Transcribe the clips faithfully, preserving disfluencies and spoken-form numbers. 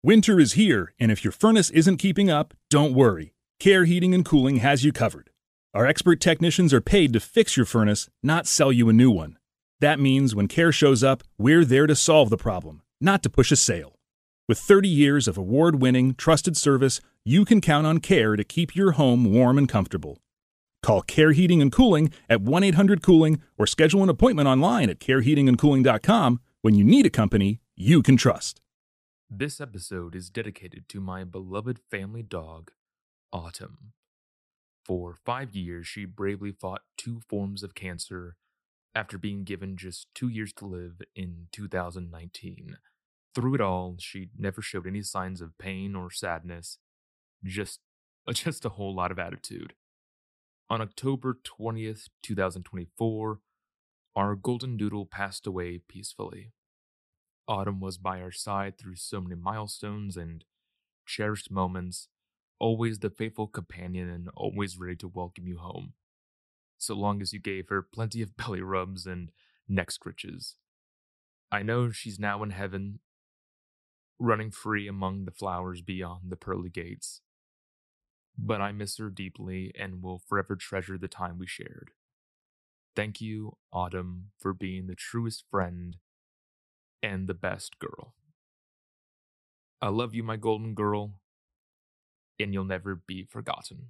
Winter is here, and if your furnace isn't keeping up, don't worry. Care Heating and Cooling has you covered. Our expert technicians are paid to fix your furnace, not sell you a new one. That means when Care shows up, we're there to solve the problem, not to push a sale. With thirty years of award-winning, trusted service, you can count on Care to keep your home warm and comfortable. Call Care Heating and Cooling at one eight hundred cooling or schedule an appointment online at care heating and cooling dot com when you need a company you can trust. This episode is dedicated to my beloved family dog, Autumn. For five years, she bravely fought two forms of cancer after being given just two years to live in two thousand nineteen. Through it all, she never showed any signs of pain or sadness, just, just a whole lot of attitude. On October twentieth, twenty twenty-four, our golden doodle passed away peacefully. Autumn was by our side through so many milestones and cherished moments, always the faithful companion and always ready to welcome you home, so long as you gave her plenty of belly rubs and neck scritches. I know she's now in heaven, running free among the flowers beyond the pearly gates, but I miss her deeply and will forever treasure the time we shared. Thank you, Autumn, for being the truest friend and the best girl. I love you, my golden girl, and you'll never be forgotten.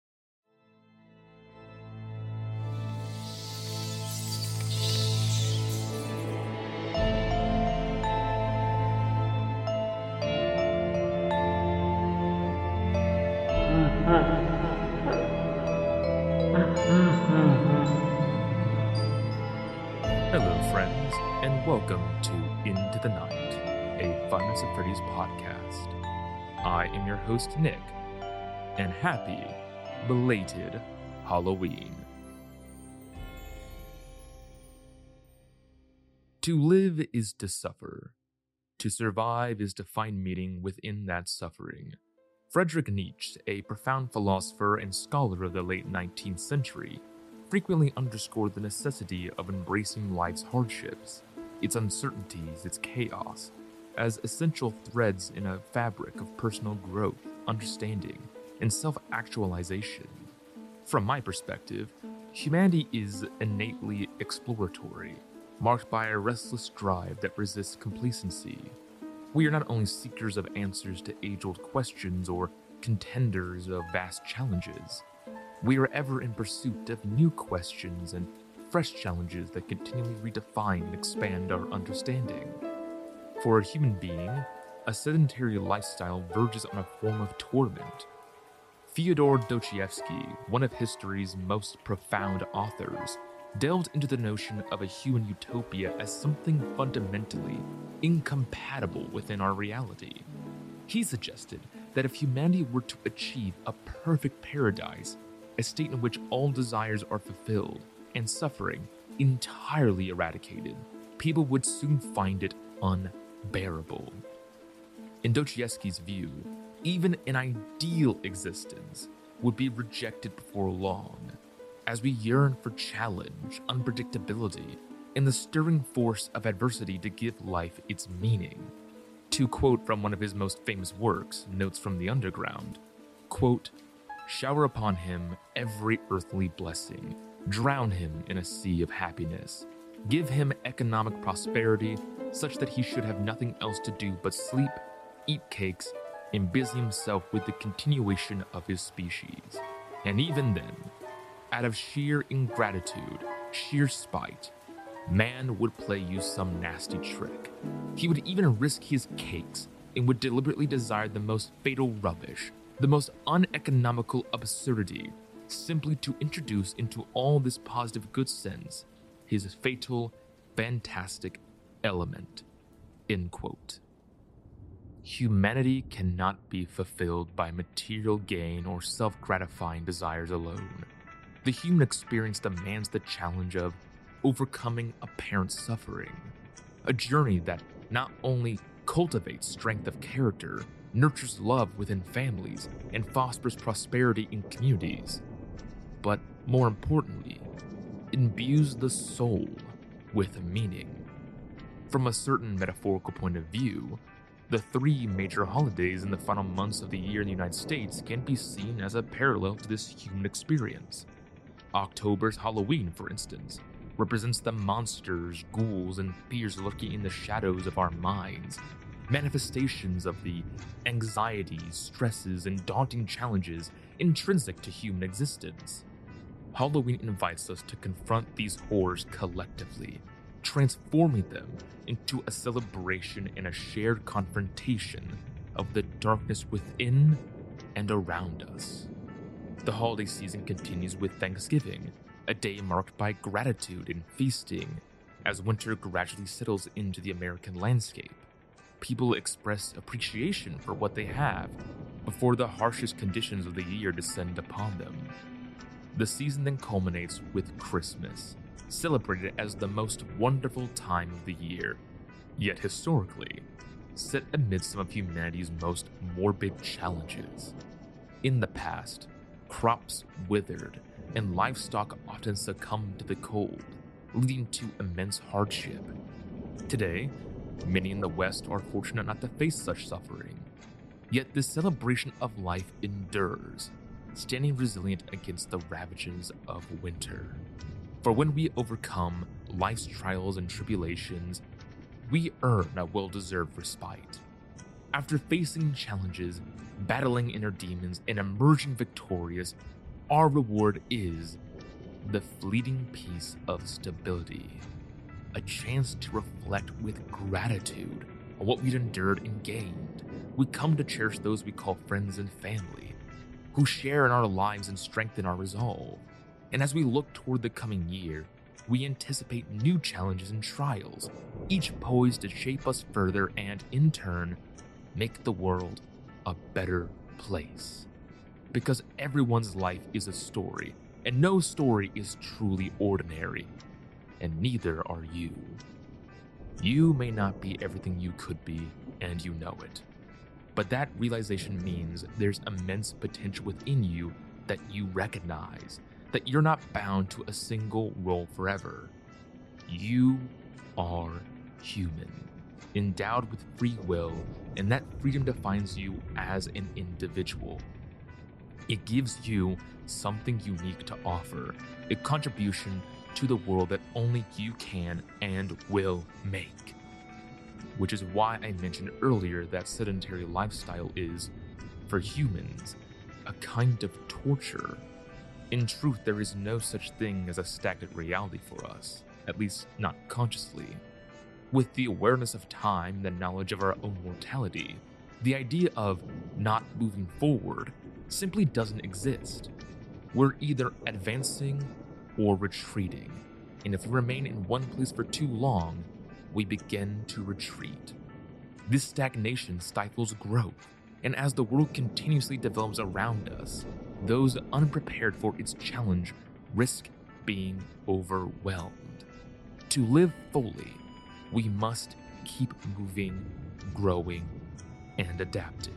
Hello, friends, and welcome to Into the Night, a Five Nights at Freddy's podcast. I am your host, Nick, and happy, belated Halloween. To live is to suffer. To survive is to find meaning within that suffering. Friedrich Nietzsche, a profound philosopher and scholar of the late nineteenth century, frequently underscored the necessity of embracing life's hardships, its uncertainties, its chaos, as essential threads in a fabric of personal growth, understanding, and self-actualization. From my perspective, humanity is innately exploratory, marked by a restless drive that resists complacency. We are not only seekers of answers to age-old questions or contenders of vast challenges. We are ever in pursuit of new questions and fresh challenges that continually redefine and expand our understanding. For a human being, a sedentary lifestyle verges on a form of torment. Fyodor Dostoevsky, one of history's most profound authors, delved into the notion of a human utopia as something fundamentally incompatible within our reality. He suggested that if humanity were to achieve a perfect paradise, a state in which all desires are fulfilled and suffering entirely eradicated, people would soon find it unbearable. In Dostoevsky's view, even an ideal existence would be rejected before long, as we yearn for challenge, unpredictability, and the stirring force of adversity to give life its meaning. To quote from one of his most famous works, Notes from the Underground, quote, "Shower upon him every earthly blessing, drown him in a sea of happiness, give him economic prosperity such that he should have nothing else to do but sleep, eat cakes, and busy himself with the continuation of his species. And even then, out of sheer ingratitude, sheer spite, man would play you some nasty trick. He would even risk his cakes and would deliberately desire the most fatal rubbish, the most uneconomical absurdity, simply to introduce into all this positive good sense his fatal, fantastic element." End quote. Humanity cannot be fulfilled by material gain or self-gratifying desires alone. The human experience demands the challenge of overcoming apparent suffering, a journey that not only cultivates strength of character, nurtures love within families, and fosters prosperity in communities, but more importantly, imbues the soul with meaning. From a certain metaphorical point of view, The three major holidays in the final months of the year in the United States can be seen as a parallel to this human experience. October's Halloween, for instance, represents the monsters, ghouls, and fears lurking in the shadows of our minds, manifestations of the anxieties, stresses, and daunting challenges intrinsic to human existence. Halloween invites us to confront these horrors collectively, transforming them into a celebration and a shared confrontation of the darkness within and around us. The holiday season continues with Thanksgiving, a day marked by gratitude and feasting. As winter gradually settles into the American landscape, people express appreciation for what they have before the harshest conditions of the year descend upon them. The season then culminates with Christmas, celebrated as the most wonderful time of the year, yet historically, set amid some of humanity's most morbid challenges. In the past, crops withered and livestock often succumbed to the cold, leading to immense hardship. Today, many in the West are fortunate not to face such suffering, yet this celebration of life endures, standing resilient against the ravages of winter. For when we overcome life's trials and tribulations, we earn a well-deserved respite. After facing challenges, battling inner demons, and emerging victorious, our reward is the fleeting peace of stability, a chance to reflect with gratitude on what we'd endured and gained. We come to cherish those we call friends and family, who share in our lives and strengthen our resolve. And as we look toward the coming year, we anticipate new challenges and trials, each poised to shape us further and, in turn, make the world a better place. Because everyone's life is a story, and no story is truly ordinary, and neither are you. You may not be everything you could be, and you know it. But that realization means there's immense potential within you that you recognize, that you're not bound to a single role forever. You are human, endowed with free will, and that freedom defines you as an individual. It gives you something unique to offer, a contribution to the world that only you can and will make. Which is why I mentioned earlier that sedentary lifestyle is, for humans, a kind of torture. In truth, there is no such thing as a stagnant reality for us, at least not consciously. With the awareness of time and the knowledge of our own mortality, the idea of not moving forward simply doesn't exist. We're either advancing or retreating, and if we remain in one place for too long, we begin to retreat. This stagnation stifles growth, and as the world continuously develops around us, those unprepared for its challenge risk being overwhelmed. To live fully, we must keep moving, growing, and adapting.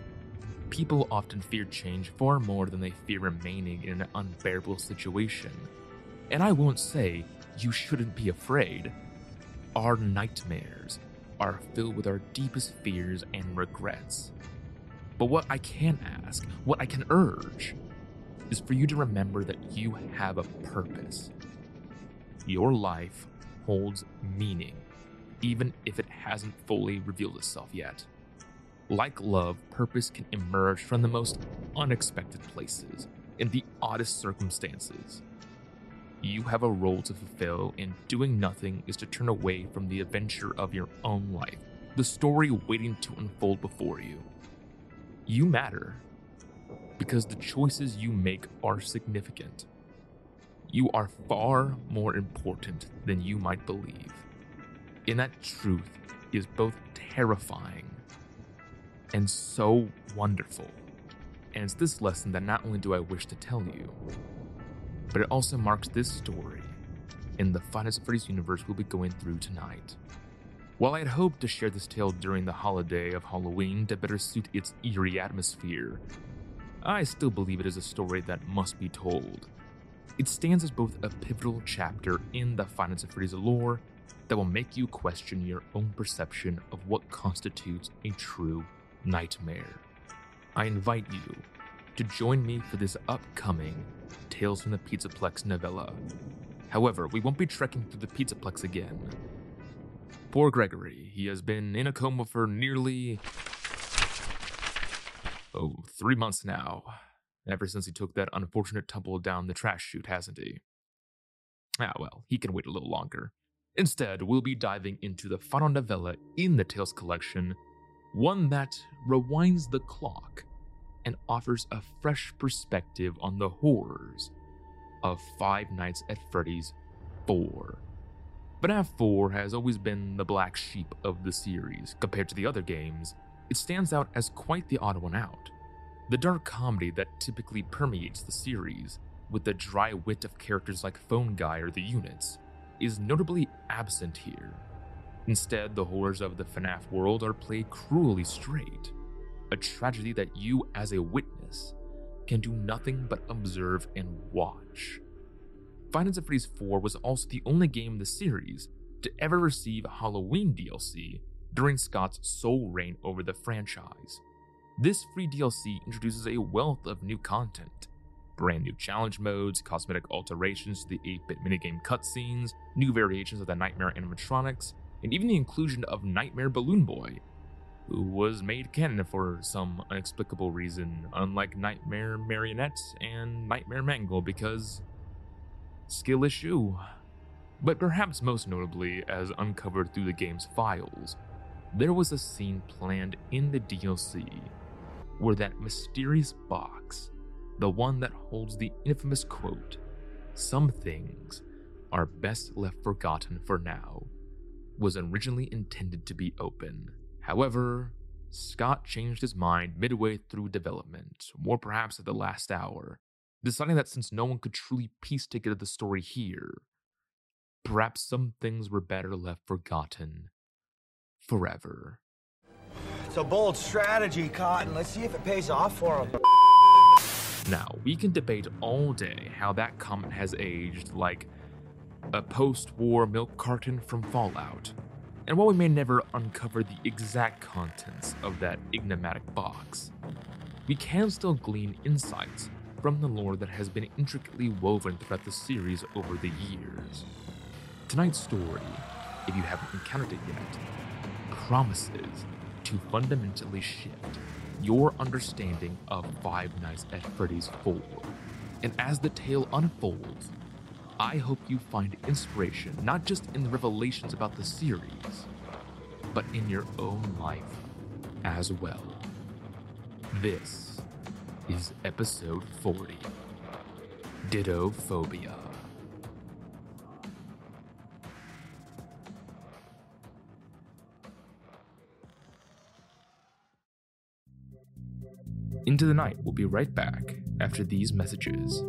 People often fear change far more than they fear remaining in an unbearable situation. And I won't say you shouldn't be afraid. Our nightmares are filled with our deepest fears and regrets. But what I can ask, what I can urge, is for you to remember that you have a purpose. Your life holds meaning, even if it hasn't fully revealed itself yet. Like love, purpose can emerge from the most unexpected places, in the oddest circumstances. You have a role to fulfill, and doing nothing is to turn away from the adventure of your own life, the story waiting to unfold before you. You matter, because the choices you make are significant. You are far more important than you might believe. And that truth is both terrifying and so wonderful. And it's this lesson that not only do I wish to tell you, but it also marks this story in the Five Nights at Freddy's universe we'll be going through tonight. While I had hoped to share this tale during the holiday of Halloween to better suit its eerie atmosphere, I still believe it is a story that must be told. It stands as both a pivotal chapter in the Five Nights at Freddy's lore that will make you question your own perception of what constitutes a true nightmare. I invite you to join me for this upcoming Tales from the Pizzaplex novella. However, we won't be trekking through the Pizzaplex again. Poor Gregory, he has been in a coma for nearly, oh, three months now. Ever since he took that unfortunate tumble down the trash chute, hasn't he? Ah, well, he can wait a little longer. Instead, we'll be diving into the final novella in the Tales collection, one that rewinds the clock and offers a fresh perspective on the horrors of Five Nights at Freddy's four. F NAF four has always been the black sheep of the series. Compared to the other games, it stands out as quite the odd one out. The dark comedy that typically permeates the series, with the dry wit of characters like Phone Guy or the Units, is notably absent here. Instead, the horrors of the F NAF world are played cruelly straight, a tragedy that you as a witness can do nothing but observe and watch. Five Nights at Freddy's four was also the only game in the series to ever receive Halloween D L C during Scott's sole reign over the franchise. This free D L C introduces a wealth of new content, brand new challenge modes, cosmetic alterations to the eight-bit minigame cutscenes, new variations of the Nightmare animatronics, and even the inclusion of Nightmare Balloon Boy, who was made canon for some inexplicable reason, unlike Nightmare Marionette and Nightmare Mangle, because skill issue. But perhaps most notably, as uncovered through the game's files, there was a scene planned in the D L C where that mysterious box, the one that holds the infamous quote, "Some things are best left forgotten for now," was originally intended to be open. However, Scott changed his mind midway through development, or perhaps at the last hour, deciding that since no one could truly piece together the story here, perhaps some things were better left forgotten forever. It's a bold strategy, Cotton. Let's see if it pays off for him. Now, we can debate all day how that comment has aged like a post-war milk carton from Fallout. And while we may never uncover the exact contents of that enigmatic box, we can still glean insights from the lore that has been intricately woven throughout the series over the years. Tonight's story, if you haven't encountered it yet, promises to fundamentally shift your understanding of Five Nights at Freddy's four. And as the tale unfolds, I hope you find inspiration not just in the revelations about the series, but in your own life as well. This is episode forty, Dittophobia. Into the Night will be right back after these messages.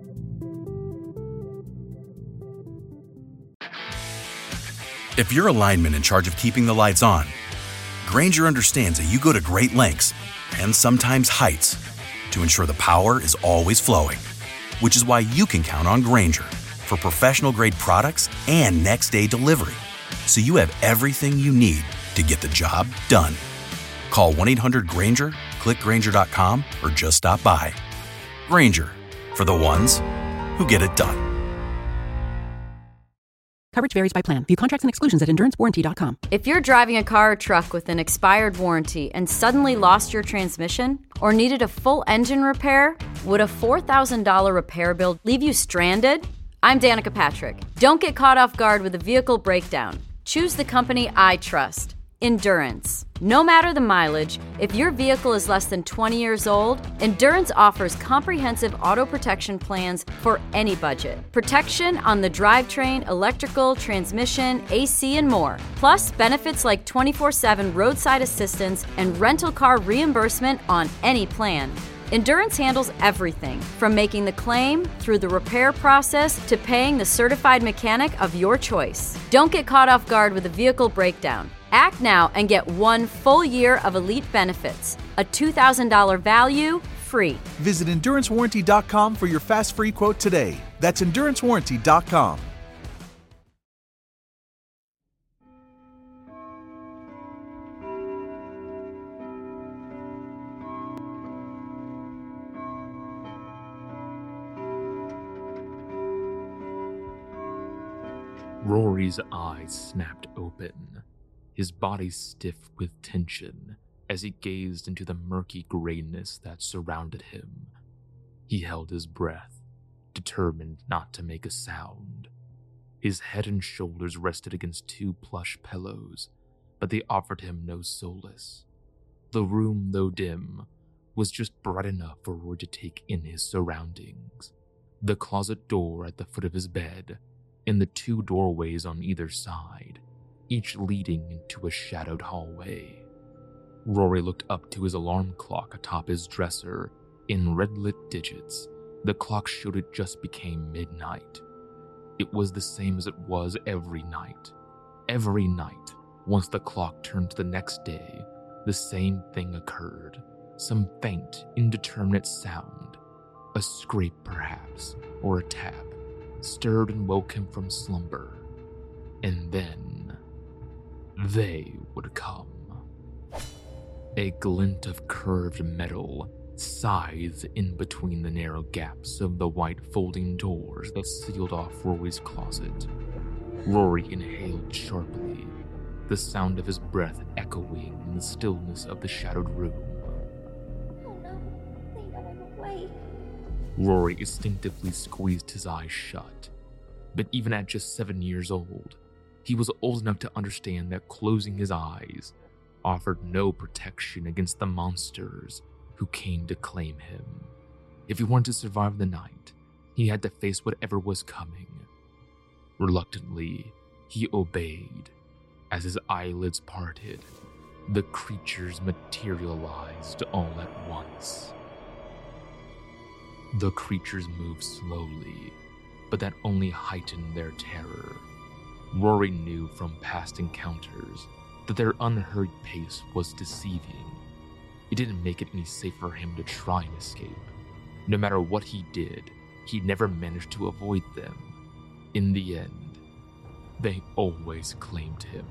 If you're a lineman in charge of keeping the lights on, Grainger understands that you go to great lengths and sometimes heights to ensure the power is always flowing, which is why you can count on Grainger for professional-grade products and next-day delivery, so you have everything you need to get the job done. Call one eight hundred Grainger, click Grainger dot com, or just stop by. Grainger, for the ones who get it done. Coverage varies by plan. View contracts and exclusions at endurance warranty dot com. If you're driving a car or truck with an expired warranty and suddenly lost your transmission or needed a full engine repair, would a four thousand dollars repair bill leave you stranded? I'm Danica Patrick. Don't get caught off guard with a vehicle breakdown. Choose the company I trust, Endurance. No matter the mileage, if your vehicle is less than twenty years old, Endurance offers comprehensive auto protection plans for any budget. Protection on the drivetrain, electrical, transmission, A C, and more. Plus, benefits like twenty-four seven roadside assistance and rental car reimbursement on any plan. Endurance handles everything, from making the claim, through the repair process, to paying the certified mechanic of your choice. Don't get caught off guard with a vehicle breakdown. Act now and get one full year of elite benefits. A two thousand dollars value, free. Visit endurance warranty dot com for your fast free quote today. That's endurance warranty dot com. Rory's eyes snapped open, his body stiff with tension as he gazed into the murky grayness that surrounded him. He held his breath, determined not to make a sound. His head and shoulders rested against two plush pillows, but they offered him no solace. The room, though dim, was just bright enough for Rory to take in his surroundings. The closet door at the foot of his bed, and the two doorways on either side, each leading into a shadowed hallway. Rory looked up to his alarm clock atop his dresser. In red-lit digits, the clock showed it just became midnight. It was the same as it was every night. Every night, once the clock turned to the next day, the same thing occurred. Some faint, indeterminate sound, a scrape perhaps, or a tap, stirred and woke him from slumber. And then, they would come. A glint of curved metal scythed in between the narrow gaps of the white folding doors that sealed off Rory's closet. Rory inhaled sharply, the sound of his breath echoing in the stillness of the shadowed room. Oh no, please don't move away. Rory instinctively squeezed his eyes shut, but even at just seven years old, he was old enough to understand that closing his eyes offered no protection against the monsters who came to claim him. If he wanted to survive the night, he had to face whatever was coming. Reluctantly, he obeyed. As his eyelids parted, the creatures materialized all at once. The creatures moved slowly, but that only heightened their terror. Rory knew from past encounters that their unhurried pace was deceiving. It didn't make it any safer for him to try and escape. No matter what he did, he never managed to avoid them. In the end, they always claimed him.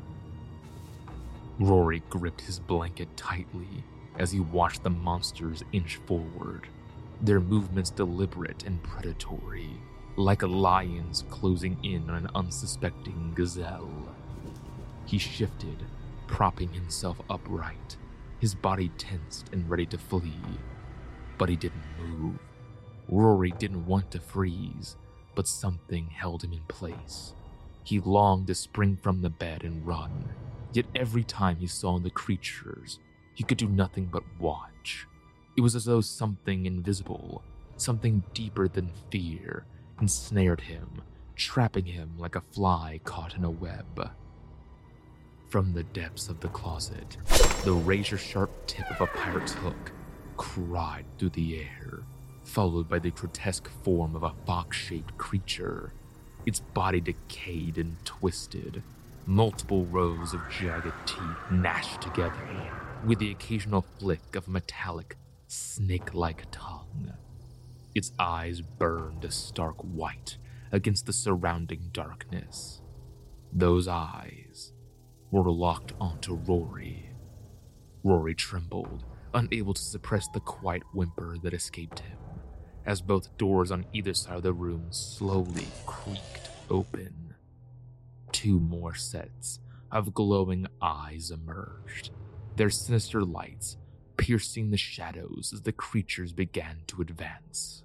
Rory gripped his blanket tightly as he watched the monsters inch forward, their movements deliberate and predatory, like lions closing in on an unsuspecting gazelle. He shifted, propping himself upright, his body tensed and ready to flee. But he didn't move. Rory didn't want to freeze, but something held him in place. He longed to spring from the bed and run, yet every time he saw the creatures, he could do nothing but watch. It was as though something invisible, something deeper than fear, ensnared him, trapping him like a fly caught in a web. From the depths of the closet, the razor-sharp tip of a pirate's hook cried through the air, followed by the grotesque form of a fox-shaped creature. Its body decayed and twisted, multiple rows of jagged teeth gnashed together, with the occasional flick of a metallic, snake-like tongue. Its eyes burned a stark white against the surrounding darkness. Those eyes were locked onto Rory. Rory trembled, unable to suppress the quiet whimper that escaped him, as both doors on either side of the room slowly creaked open. Two more sets of glowing eyes emerged, their sinister lights piercing the shadows as the creatures began to advance.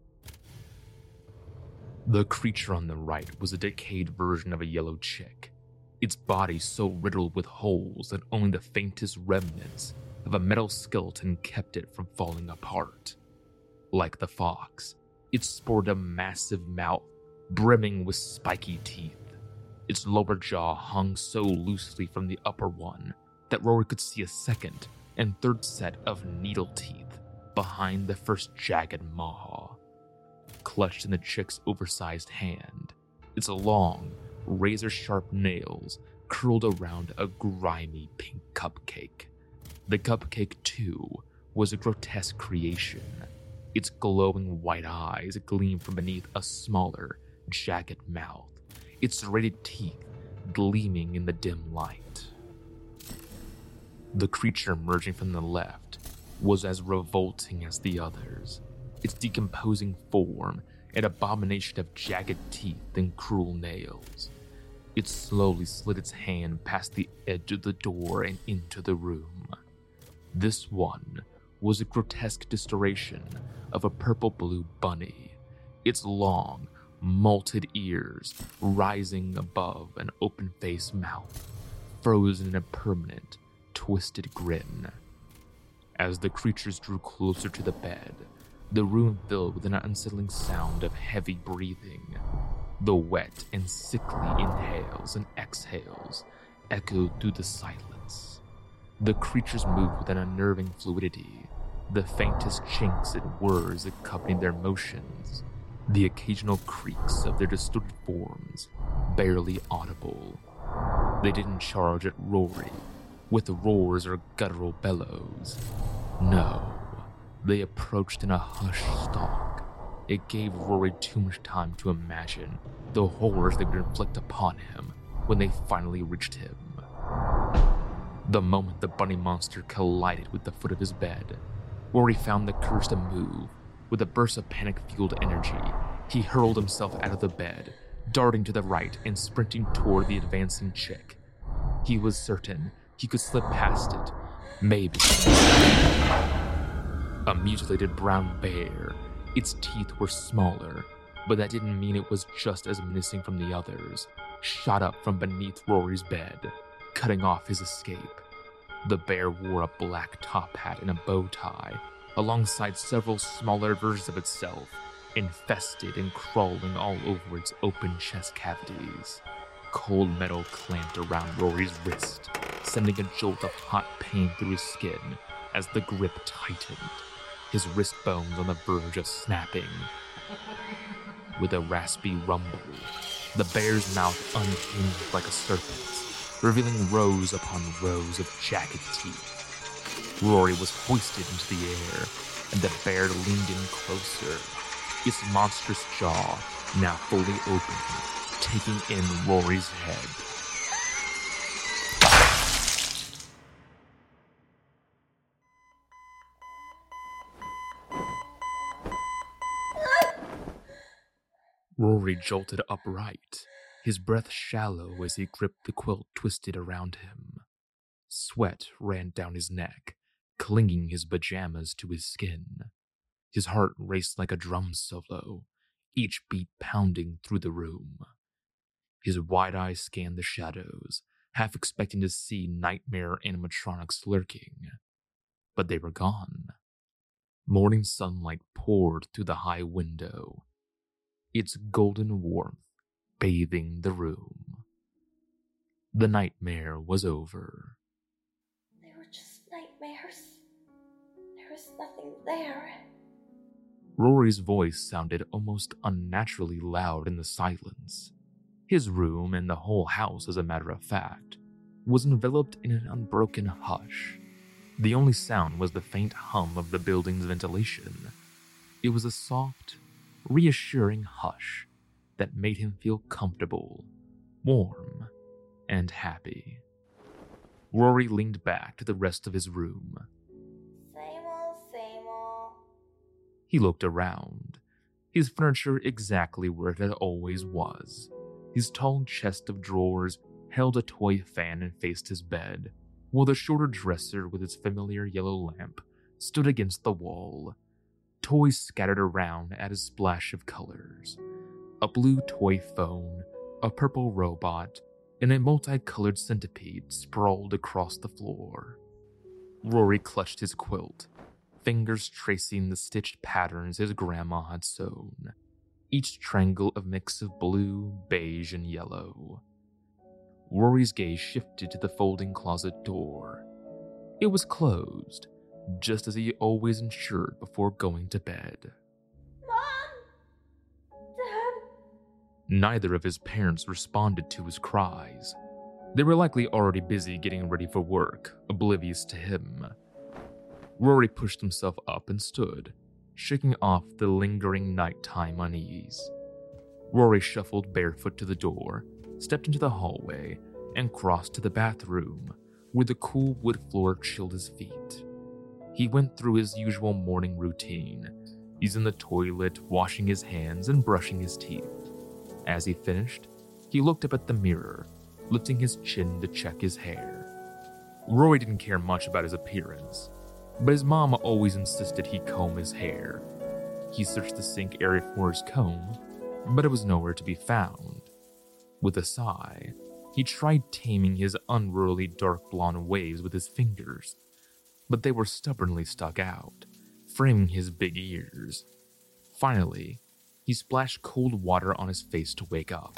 The creature on the right was a decayed version of a yellow chick, its body so riddled with holes that only the faintest remnants of a metal skeleton kept it from falling apart. Like the fox, it sported a massive mouth brimming with spiky teeth. Its lower jaw hung so loosely from the upper one that Rory could see a second and third set of needle teeth behind the first jagged maw. Clutched in the chick's oversized hand, its long, razor-sharp nails curled around a grimy pink cupcake. The cupcake, too, was a grotesque creation. Its glowing white eyes gleamed from beneath a smaller, jagged mouth, its serrated teeth gleaming in the dim light. The creature emerging from the left was as revolting as the others, its decomposing form an abomination of jagged teeth and cruel nails. It slowly slid its hand past the edge of the door and into the room. This one was a grotesque distortion of a purple-blue bunny, its long, malted ears rising above an open-faced mouth, frozen in a permanent, twisted grin. As the creatures drew closer to the bed, the room filled with an unsettling sound of heavy breathing. The wet and sickly inhales and exhales echoed through the silence. The creatures moved with an unnerving fluidity. The faintest chinks and whirs accompanied their motions, the occasional creaks of their distorted forms barely audible. They didn't charge at Rory with roars or guttural bellows. No, they approached in a hushed stalk. It gave Rory too much time to imagine the horrors they would inflict upon him when they finally reached him. The moment the bunny monster collided with the foot of his bed, Rory found the courage to move. With a burst of panic-fueled energy, he hurled himself out of the bed, darting to the right and sprinting toward the advancing chick. He was certain he could slip past it, maybe. A mutilated brown bear. Its teeth were smaller, but that didn't mean it was just as menacing from the others, shot up from beneath Rory's bed, cutting off his escape. The bear wore a black top hat and a bow tie, alongside several smaller versions of itself, infested and crawling all over its open chest cavities. Cold metal clamped around Rory's wrist, sending a jolt of hot pain through his skin as the grip tightened, his wrist bones on the verge of snapping. With a raspy rumble, the bear's mouth unhinged like a serpent's, revealing rows upon rows of jagged teeth. Rory was hoisted into the air, and the bear leaned in closer, its monstrous jaw now fully open, taking in Rory's head. Rory jolted upright, his breath shallow as he gripped the quilt twisted around him. Sweat ran down his neck, clinging his pajamas to his skin. His heart raced like a drum solo, each beat pounding through the room. His wide eyes scanned the shadows, half expecting to see nightmare animatronics lurking. But they were gone. Morning sunlight poured through the high window, its golden warmth bathing the room. The nightmare was over. They were just nightmares. There was nothing there. Rory's voice sounded almost unnaturally loud in the silence. His room, and the whole house as a matter of fact, was enveloped in an unbroken hush. The only sound was the faint hum of the building's ventilation. It was a soft, reassuring hush that made him feel comfortable, warm, and happy. Rory leaned back to the rest of his room. Same old, same old. He looked around, his furniture exactly where it had always was. His tall chest of drawers held a toy fan and faced his bed, while the shorter dresser with its familiar yellow lamp stood against the wall. Toys scattered around at a splash of colors. A blue toy phone, a purple robot, and a multicolored centipede sprawled across the floor. Rory clutched his quilt, fingers tracing the stitched patterns his grandma had sewn, each triangle a mix of blue, beige, and yellow. Rory's gaze shifted to the folding closet door. It was closed, just as he always ensured before going to bed. Mom! Dad! Neither of his parents responded to his cries. They were likely already busy getting ready for work, oblivious to him. Rory pushed himself up and stood, shaking off the lingering nighttime unease. Rory shuffled barefoot to the door, stepped into the hallway, and crossed to the bathroom, where the cool wood floor chilled his feet. He went through his usual morning routine, using the toilet, washing his hands, and brushing his teeth. As he finished, He looked up at the mirror, lifting his chin to check his hair. Rory didn't care much about his appearance, but his mom always insisted he comb his hair. He searched the sink area for his comb, but it was nowhere to be found. With a sigh, he tried taming his unruly dark blonde waves with his fingers, but they were stubbornly stuck out, framing his big ears. Finally, he splashed cold water on his face to wake up.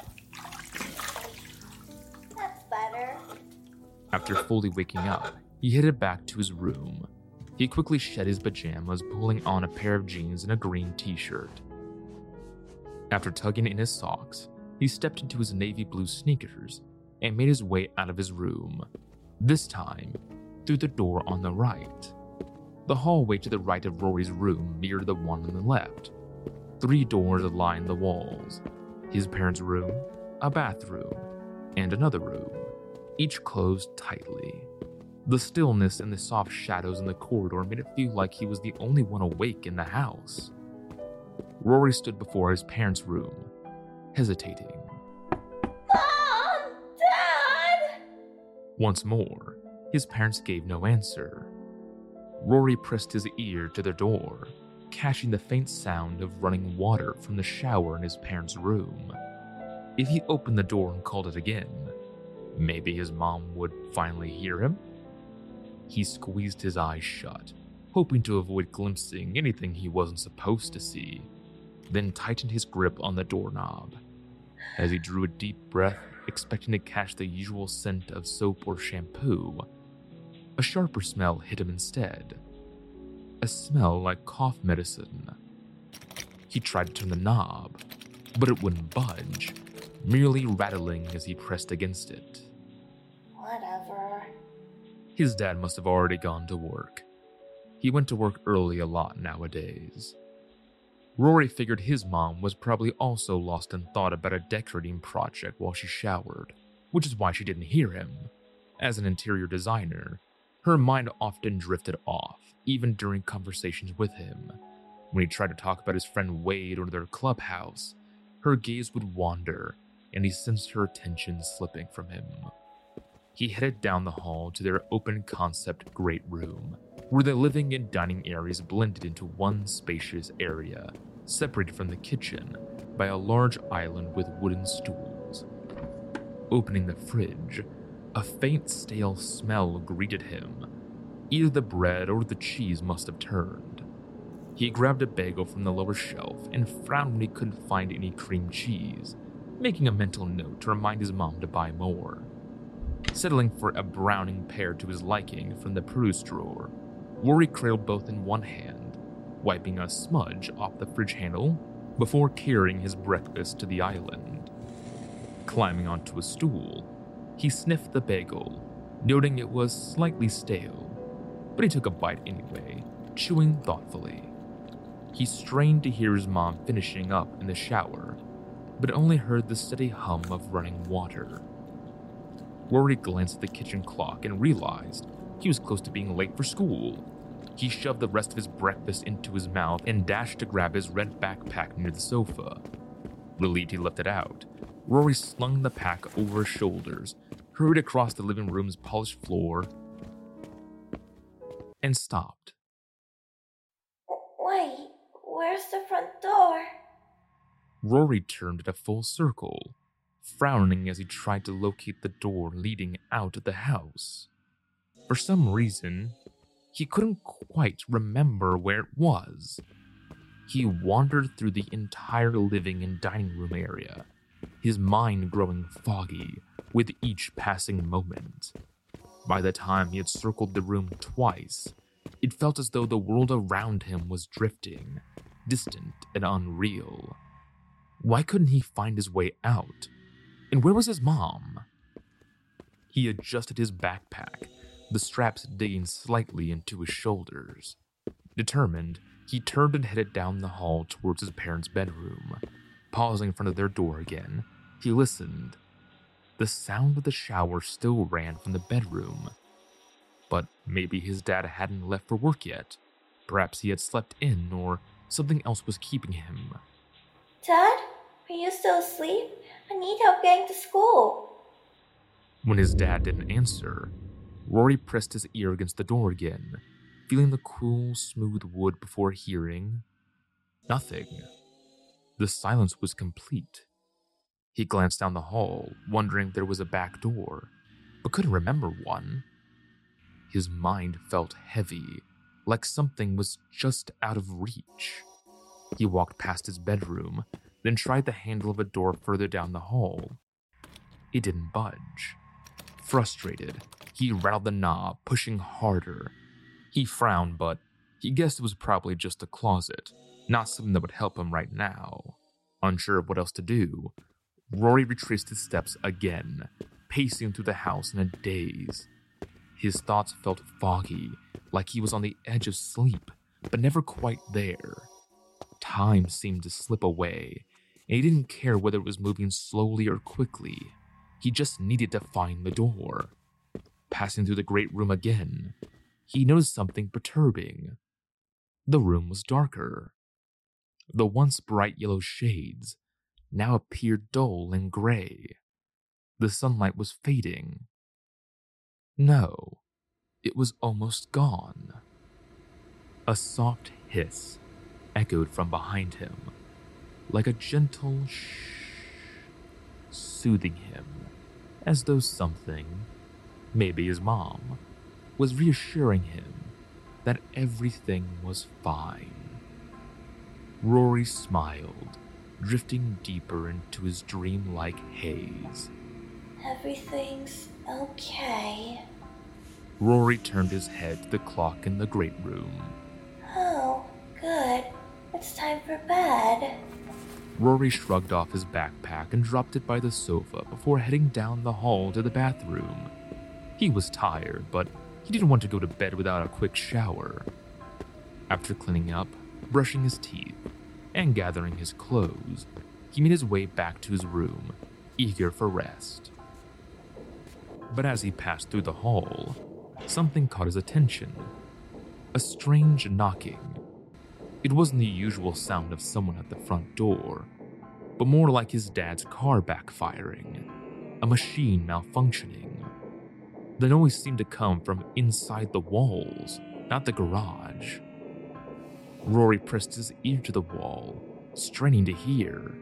That's better. After fully waking up, he headed back to his room. He quickly shed his pajamas, pulling on a pair of jeans and a green t-shirt. After tugging in his socks, he stepped into his navy blue sneakers and made his way out of his room, this time through the door on the right. The hallway to the right of Rory's room mirrored the one on the left. Three doors lined the walls: his parents' room, a bathroom, and another room, each closed tightly. The stillness and the soft shadows in the corridor made it feel like he was the only one awake in the house. Rory stood before his parents' room, hesitating. Mom! Dad! Once more, his parents gave no answer. Rory pressed his ear to the door, catching the faint sound of running water from the shower in his parents' room. If he opened the door and called it again, maybe his mom would finally hear him? He squeezed his eyes shut, hoping to avoid glimpsing anything he wasn't supposed to see, then tightened his grip on the doorknob. As he drew a deep breath, expecting to catch the usual scent of soap or shampoo, a sharper smell hit him instead. A smell like cough medicine. He tried to turn the knob, but it wouldn't budge, merely rattling as he pressed against it. Whatever. His dad must have already gone to work. He went to work early a lot nowadays. Rory figured his mom was probably also lost in thought about a decorating project while she showered, which is why she didn't hear him. As an interior designer, her mind often drifted off, even during conversations with him. When he tried to talk about his friend Wade or their clubhouse, her gaze would wander, and he sensed her attention slipping from him. He headed down the hall to their open-concept great room, where the living and dining areas blended into one spacious area, separated from the kitchen by a large island with wooden stools. Opening the fridge, a faint stale smell greeted him. Either the bread or the cheese must have turned. He grabbed a bagel from the lower shelf and frowned when he couldn't find any cream cheese, making a mental note to remind his mom to buy more. Settling for a browning pear to his liking from the produce drawer, Rory cradled both in one hand, wiping a smudge off the fridge handle before carrying his breakfast to the island. Climbing onto a stool, he sniffed the bagel, noting it was slightly stale, but he took a bite anyway, chewing thoughtfully. He strained to hear his mom finishing up in the shower, but only heard the steady hum of running water. Rory glanced at the kitchen clock and realized he was close to being late for school. He shoved the rest of his breakfast into his mouth and dashed to grab his red backpack near the sofa. Relieved he left it out, Rory slung the pack over his shoulders, hurried across the living room's polished floor, and stopped. Wait, where's the front door? Rory turned at a full circle, frowning as he tried to locate the door leading out of the house. For some reason, he couldn't quite remember where it was. He wandered through the entire living and dining room area, his mind growing foggy with each passing moment. By the time he had circled the room twice, it felt as though the world around him was drifting, distant and unreal. Why couldn't he find his way out? And where was his mom? He adjusted his backpack, the straps digging slightly into his shoulders. Determined, he turned and headed down the hall towards his parents' bedroom. Pausing in front of their door again, he listened. The sound of the shower still ran from the bedroom. But maybe his dad hadn't left for work yet. Perhaps he had slept in, or something else was keeping him. Dad, are you still asleep? I need help getting to school. When his dad didn't answer, Rory pressed his ear against the door again, feeling the cool, smooth wood before hearing nothing. The silence was complete. He glanced down the hall, wondering if there was a back door, but couldn't remember one. His mind felt heavy, like something was just out of reach. He walked past his bedroom, then tried the handle of a door further down the hall. It didn't budge. Frustrated, he rattled the knob, pushing harder. He frowned, but he guessed it was probably just a closet, not something that would help him right now. Unsure of what else to do, Rory retraced his steps again, pacing through the house in a daze. His thoughts felt foggy, like he was on the edge of sleep, but never quite there. Time seemed to slip away, and he didn't care whether it was moving slowly or quickly. He just needed to find the door. Passing through the great room again, he noticed something perturbing. The room was darker. The once bright yellow shades now appeared dull and gray. The sunlight was fading. No, it was almost gone. A soft hiss echoed from behind him, like a gentle shh, soothing him, as though something, maybe his mom, was reassuring him that everything was fine. Rory smiled, drifting deeper into his dreamlike haze. Everything's okay. Rory turned his head to the clock in the great room. Oh, good. It's time for bed. Rory shrugged off his backpack and dropped it by the sofa before heading down the hall to the bathroom. He was tired, but he didn't want to go to bed without a quick shower. After cleaning up, brushing his teeth, and gathering his clothes, he made his way back to his room, eager for rest. But as he passed through the hall, something caught his attention. A strange knocking. It wasn't the usual sound of someone at the front door, but more like his dad's car backfiring, a machine malfunctioning. The noise seemed to come from inside the walls, not the garage. Rory pressed his ear to the wall, straining to hear.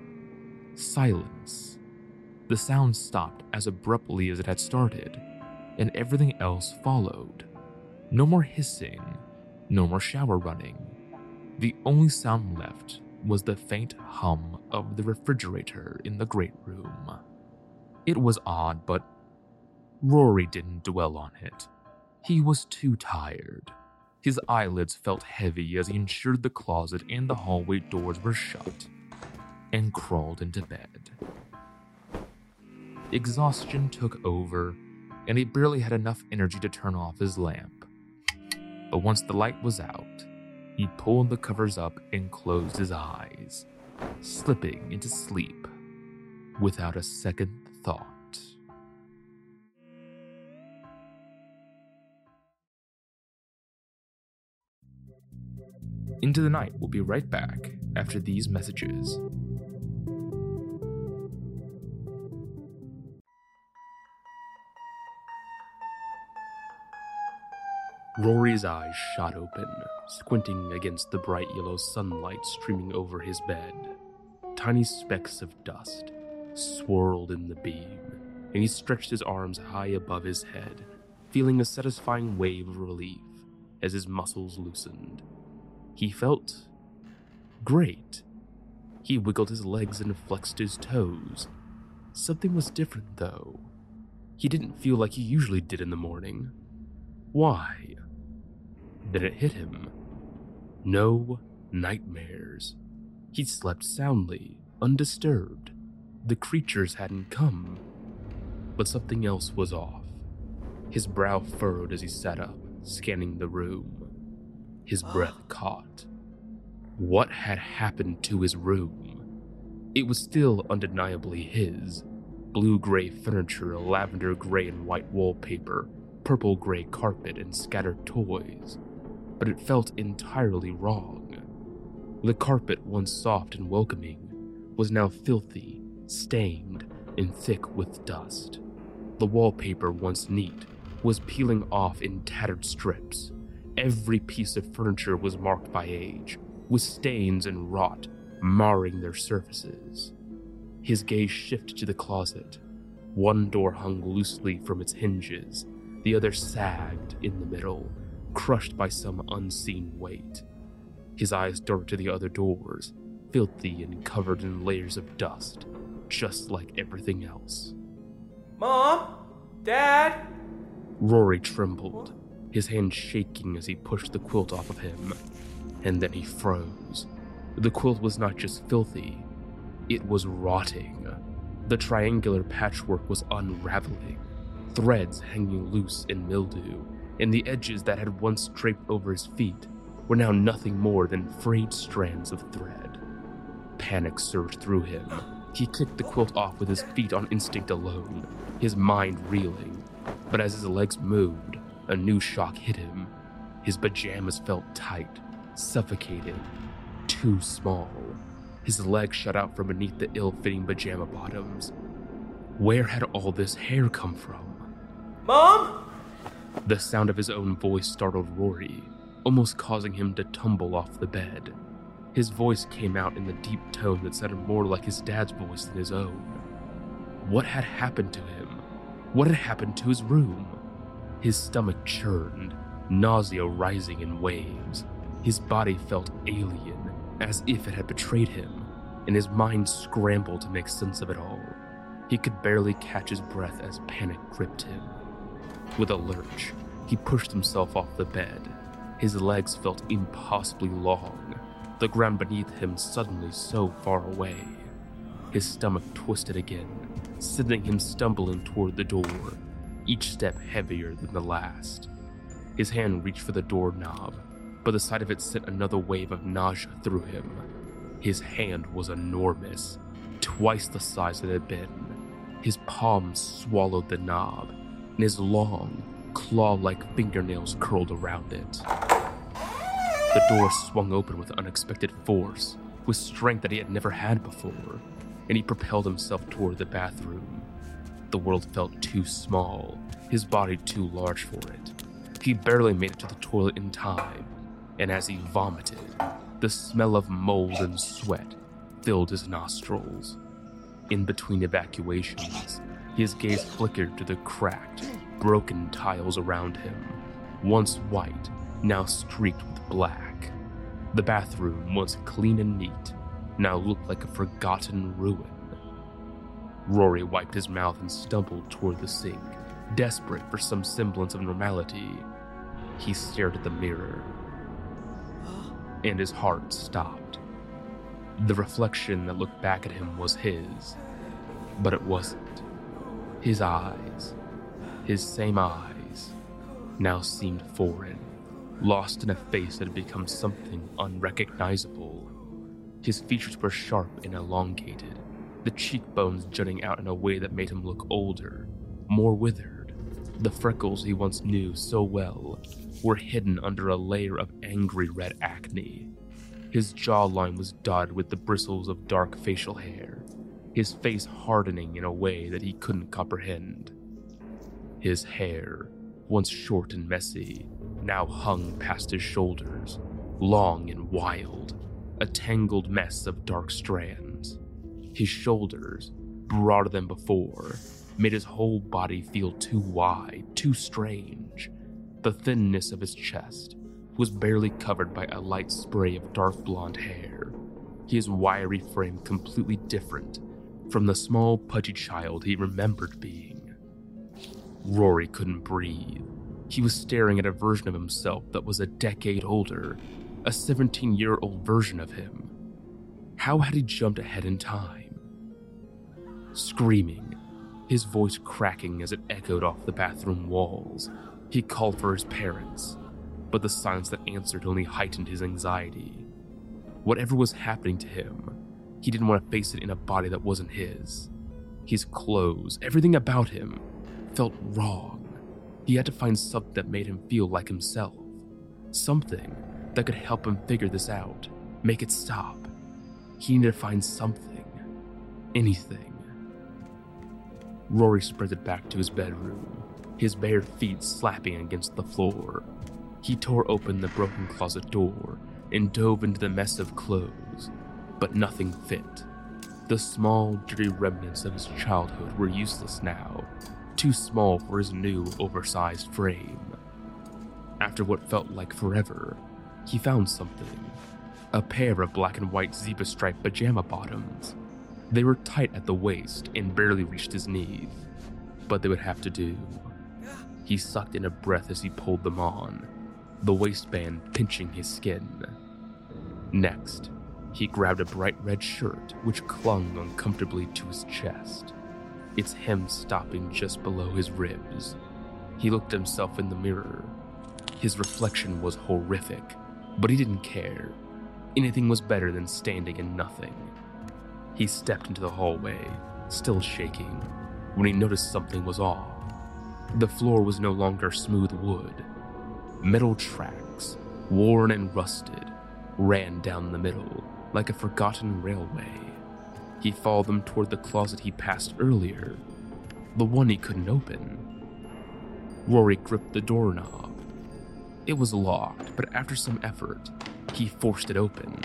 Silence. The sound stopped as abruptly as it had started, and everything else followed. No more hissing, no more shower running. The only sound left was the faint hum of the refrigerator in the great room. It was odd, but Rory didn't dwell on it. He was too tired. His eyelids felt heavy as he ensured the closet and the hallway doors were shut, and crawled into bed. Exhaustion took over, and he barely had enough energy to turn off his lamp. But once the light was out, he pulled the covers up and closed his eyes, slipping into sleep without a second thought. Into the Night will be right back after these messages. Rory's eyes shot open, squinting against the bright yellow sunlight streaming over his bed. Tiny specks of dust swirled in the beam, and he stretched his arms high above his head, feeling a satisfying wave of relief as his muscles loosened. He felt great. He wiggled his legs and flexed his toes. Something was different, though. He didn't feel like he usually did in the morning. Why? Then it hit him. No nightmares. He'd slept soundly, undisturbed. The creatures hadn't come. But something else was off. His brow furrowed as he sat up, scanning the room. His breath caught. What had happened to his room? It was still undeniably his. Blue-gray furniture, lavender-gray and white wallpaper, purple-gray carpet, and scattered toys. But it felt entirely wrong. The carpet, once soft and welcoming, was now filthy stained and thick with dust. The wallpaper, once neat, was peeling off in tattered strips. Every piece of furniture was marked by age, with stains and rot marring their surfaces. His gaze shifted to the closet. One door hung loosely from its hinges, the other sagged in the middle, crushed by some unseen weight. His eyes darted to the other doors, filthy and covered in layers of dust, just like everything else. Mom? Dad? Rory trembled, his hand shaking as he pushed the quilt off of him, and then he froze. The quilt was not just filthy, it was rotting. The triangular patchwork was unraveling, threads hanging loose in mildew, and the edges that had once draped over his feet were now nothing more than frayed strands of thread. Panic surged through him. He kicked the quilt off with his feet on instinct alone, his mind reeling. But as his legs moved, a new shock hit him. His pajamas felt tight, suffocating, too small. His legs shut out from beneath the ill-fitting pajama bottoms. Where had all this hair come from? Mom? The sound of his own voice startled Rory, almost causing him to tumble off the bed. His voice came out in the deep tone that sounded more like his dad's voice than his own. What had happened to him? What had happened to his room? His stomach churned, nausea rising in waves. His body felt alien, as if it had betrayed him, and his mind scrambled to make sense of it all. He could barely catch his breath as panic gripped him. With a lurch, he pushed himself off the bed. His legs felt impossibly long, the ground beneath him suddenly so far away. His stomach twisted again, sending him stumbling toward the door, each step heavier than the last. His hand reached for the doorknob, but the sight of it sent another wave of nausea through him. His hand was enormous, twice the size it had been. His palms swallowed the knob, and his long, claw-like fingernails curled around it. The door swung open with unexpected force, with strength that he had never had before, and he propelled himself toward the bathroom. The world felt too small, his body too large for it. He barely made it to the toilet in time, and as he vomited, the smell of mold and sweat filled his nostrils. In between evacuations, his gaze flickered to the cracked, broken tiles around him, once white, now streaked with black. The bathroom, once clean and neat, now looked like a forgotten ruin. Rory wiped his mouth and stumbled toward the sink, desperate for some semblance of normality. He stared at the mirror, and his heart stopped. The reflection that looked back at him was his, but it wasn't. His eyes, his same eyes, now seemed foreign, lost in a face that had become something unrecognizable. His features were sharp and elongated, the cheekbones jutting out in a way that made him look older, more withered. The freckles he once knew so well were hidden under a layer of angry red acne. His jawline was dotted with the bristles of dark facial hair, his face hardening in a way that he couldn't comprehend. His hair, once short and messy, now hung past his shoulders, long and wild, a tangled mess of dark strands. His shoulders, broader than before, made his whole body feel too wide, too strange. The thinness of his chest was barely covered by a light spray of dark blonde hair, his wiry frame completely different from the small, pudgy child he remembered being. Rory couldn't breathe. He was staring at a version of himself that was a decade older, a seventeen-year-old version of him. How had he jumped ahead in time? Screaming, his voice cracking as it echoed off the bathroom walls, he called for his parents, but the silence that answered only heightened his anxiety. Whatever was happening to him, he didn't want to face it in a body that wasn't his. His clothes, everything about him, felt wrong. He had to find something that made him feel like himself. Something that could help him figure this out, make it stop. He needed to find something. Anything. Rory sprinted back to his bedroom, his bare feet slapping against the floor. He tore open the broken closet door and dove into the mess of clothes, but nothing fit. The small, dirty remnants of his childhood were useless now, too small for his new, oversized frame. After what felt like forever, he found something. A pair of black and white zebra-striped pajama bottoms. They were tight at the waist and barely reached his knees, but they would have to do. He sucked in a breath as he pulled them on, the waistband pinching his skin. Next, he grabbed a bright red shirt which clung uncomfortably to his chest, its hem stopping just below his ribs. He looked at himself in the mirror. His reflection was horrific, but he didn't care. Anything was better than standing in nothing. He stepped into the hallway, still shaking, when he noticed something was off. The floor was no longer smooth wood. Metal tracks, worn and rusted, ran down the middle like a forgotten railway. He followed them toward the closet he passed earlier, the one he couldn't open. Rory gripped the doorknob. It was locked, but after some effort, he forced it open.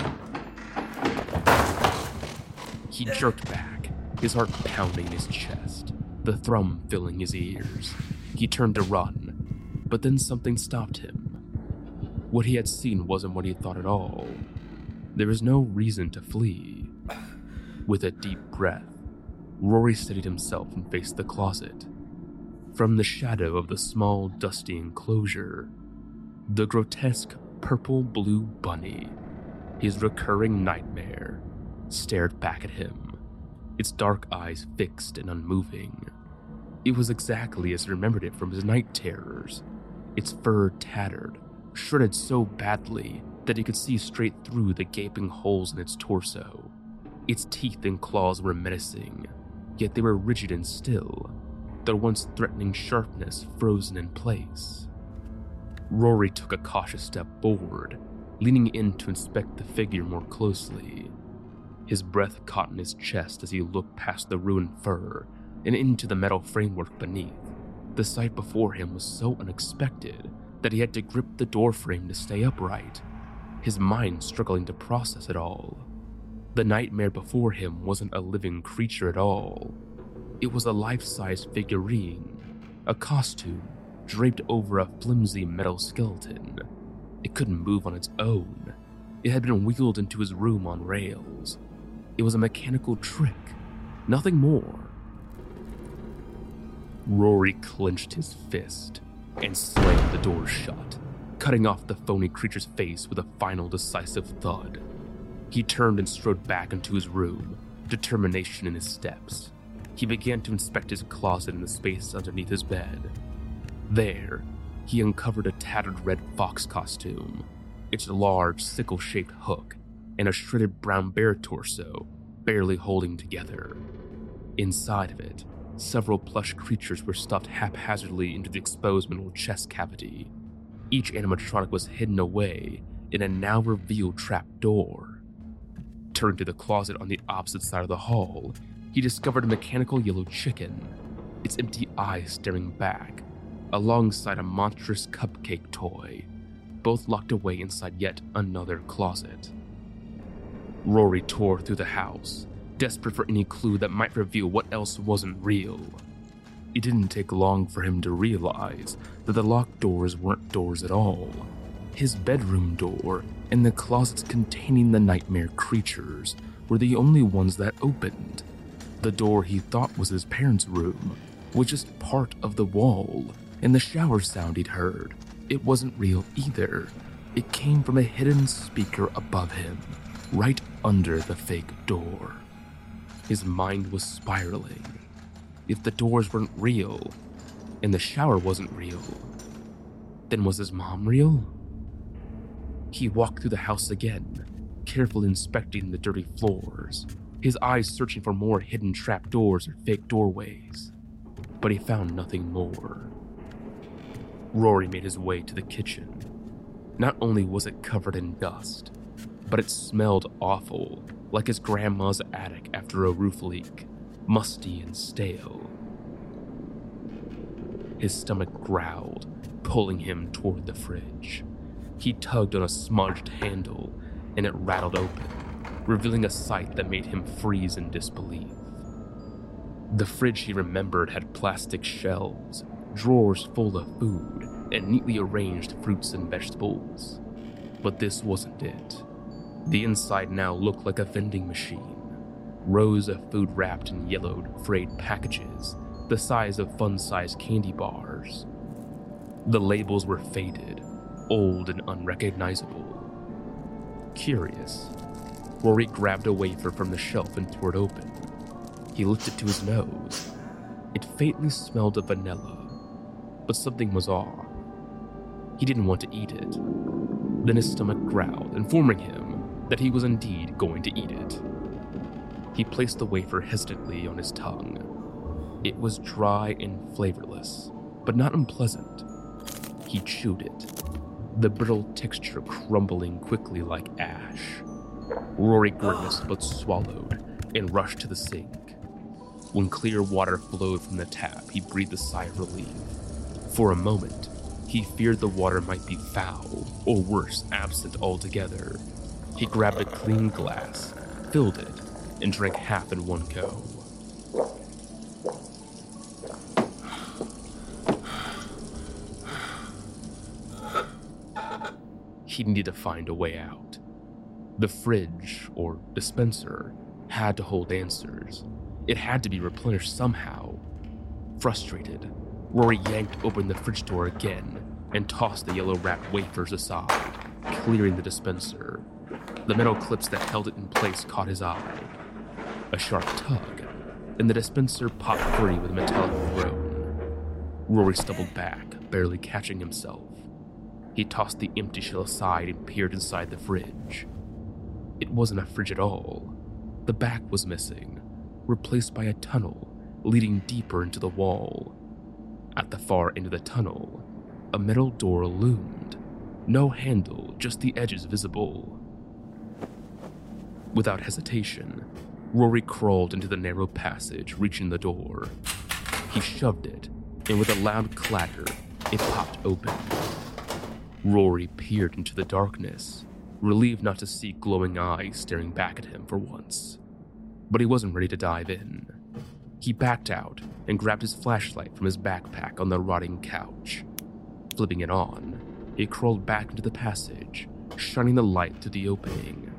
He jerked back, his heart pounding in his chest, the thrum filling his ears. He turned to run, but then something stopped him. What he had seen wasn't what he thought at all. There was no reason to flee. With a deep breath, Rory steadied himself and faced the closet. From the shadow of the small, dusty enclosure, the grotesque purple-blue bunny, his recurring nightmare, stared back at him, its dark eyes fixed and unmoving. It was exactly as he remembered it from his night terrors, its fur tattered, shredded so badly that he could see straight through the gaping holes in its torso. Its teeth and claws were menacing, yet they were rigid and still, their once threatening sharpness frozen in place. Rory took a cautious step forward, leaning in to inspect the figure more closely. His breath caught in his chest as he looked past the ruined fur and into the metal framework beneath. The sight before him was so unexpected that he had to grip the door frame to stay upright, his mind struggling to process it all. The nightmare before him wasn't a living creature at all. It was a life-size figurine, a costume draped over a flimsy metal skeleton. It couldn't move on its own. It had been wheeled into his room on rails. It was a mechanical trick, nothing more. Rory clenched his fist and slammed the door shut, cutting off the phony creature's face with a final decisive thud. He turned and strode back into his room, determination in his steps. He began to inspect his closet and the space underneath his bed. There, he uncovered a tattered red fox costume, its large, sickle-shaped hook, and a shredded brown bear torso barely holding together. Inside of it, several plush creatures were stuffed haphazardly into the exposed middle chest cavity. Each animatronic was hidden away in a now revealed trapdoor. Turning to the closet on the opposite side of the hall, he discovered a mechanical yellow chicken, its empty eyes staring back, alongside a monstrous cupcake toy, both locked away inside yet another closet. Rory tore through the house, desperate for any clue that might reveal what else wasn't real. It didn't take long for him to realize that the locked doors weren't doors at all. His bedroom door and the closets containing the nightmare creatures were the only ones that opened. The door he thought was his parents' room was just part of the wall, and the shower sound he'd heard, it wasn't real either. It came from a hidden speaker above him, right under the fake door. His mind was spiraling. If the doors weren't real, and the shower wasn't real, then was his mom real? He walked through the house again, carefully inspecting the dirty floors, his eyes searching for more hidden trapdoors or fake doorways, but he found nothing more. Rory made his way to the kitchen. Not only was it covered in dust, but it smelled awful, like his grandma's attic after a roof leak. musty and stale. His stomach growled, pulling him toward the fridge. He tugged on a smudged handle, and it rattled open, revealing a sight that made him freeze in disbelief. The fridge he remembered had plastic shelves, drawers full of food, and neatly arranged fruits and vegetables. But this wasn't it. The inside now looked like a vending machine. Rows of food wrapped in yellowed, frayed packages, the size of fun-sized candy bars. The labels were faded, old and unrecognizable. Curious, Rory grabbed a wafer from the shelf and tore it open. He lifted it to his nose. It faintly smelled of vanilla, but something was off. He didn't want to eat it. Then his stomach growled, informing him that he was indeed going to eat it. He placed the wafer hesitantly on his tongue. It was dry and flavorless, but not unpleasant. He chewed it, the brittle texture crumbling quickly like ash. Rory grimaced but swallowed and rushed to the sink. When clear water flowed from the tap, he breathed a sigh of relief. For a moment, he feared the water might be foul, or worse, absent altogether. He grabbed a clean glass, filled it, and drank half in one go. He needed to find a way out. The fridge, or dispenser, had to hold answers. It had to be replenished somehow. Frustrated, Rory yanked open the fridge door again and tossed the yellow-wrapped wafers aside, clearing the dispenser. The metal clips that held it in place caught his eye. A sharp tug, and the dispenser popped free with a metallic groan. Rory stumbled back, barely catching himself. He tossed the empty shell aside and peered inside the fridge. It wasn't a fridge at all. The back was missing, replaced by a tunnel leading deeper into the wall. At the far end of the tunnel, a metal door loomed. No handle, just the edges visible. Without hesitation, Rory crawled into the narrow passage, reaching the door. He shoved it, and with a loud clatter, it popped open. Rory peered into the darkness, relieved not to see glowing eyes staring back at him for once. But he wasn't ready to dive in. He backed out and grabbed his flashlight from his backpack on the rotting couch. Flipping it on, he crawled back into the passage, shining the light through the opening.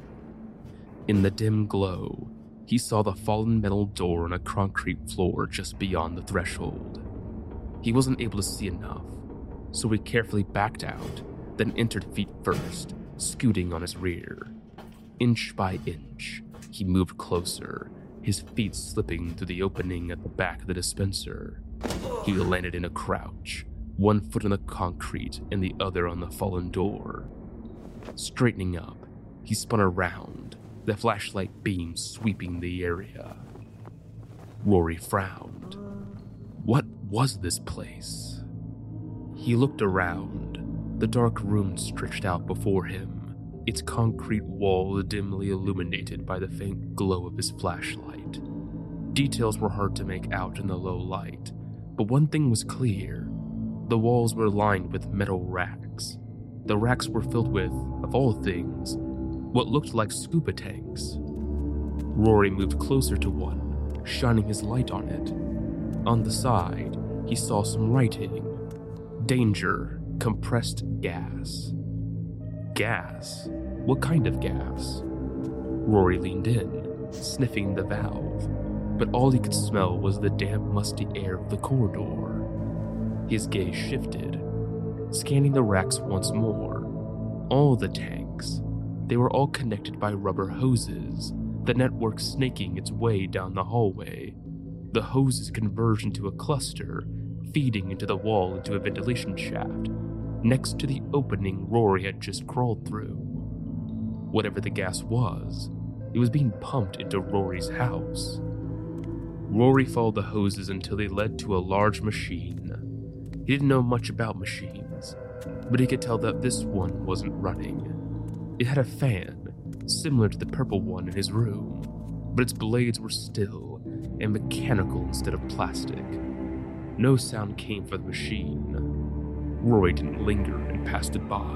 In the dim glow, he saw the fallen metal door on a concrete floor just beyond the threshold. He wasn't able to see enough, so he carefully backed out, then entered feet first, scooting on his rear. Inch by inch, he moved closer, his feet slipping through the opening at the back of the dispenser. He landed in a crouch, one foot on the concrete and the other on the fallen door. Straightening up, he spun around, the flashlight beam sweeping the area. Rory frowned. What was this place? He looked around. The dark room stretched out before him, its concrete wall dimly illuminated by the faint glow of his flashlight. Details were hard to make out in the low light, but one thing was clear. The walls were lined with metal racks. The racks were filled with, of all things, what looked like scuba tanks. Rory moved closer to one, shining his light on it. On the side, he saw some writing. Danger, compressed gas. Gas? What kind of gas? Rory leaned in, sniffing the valve, but all he could smell was the damp, musty air of the corridor. His gaze shifted, scanning the racks once more. All the tanks. They were all connected by rubber hoses, the network snaking its way down the hallway. The hoses converged into a cluster, feeding into the wall into a ventilation shaft, next to the opening Rory had just crawled through. Whatever the gas was, it was being pumped into Rory's house. Rory followed the hoses until they led to a large machine. He didn't know much about machines, but he could tell that this one wasn't running. It had a fan, similar to the purple one in his room, but its blades were still, and mechanical instead of plastic. No sound came from the machine. Rory didn't linger and passed it by.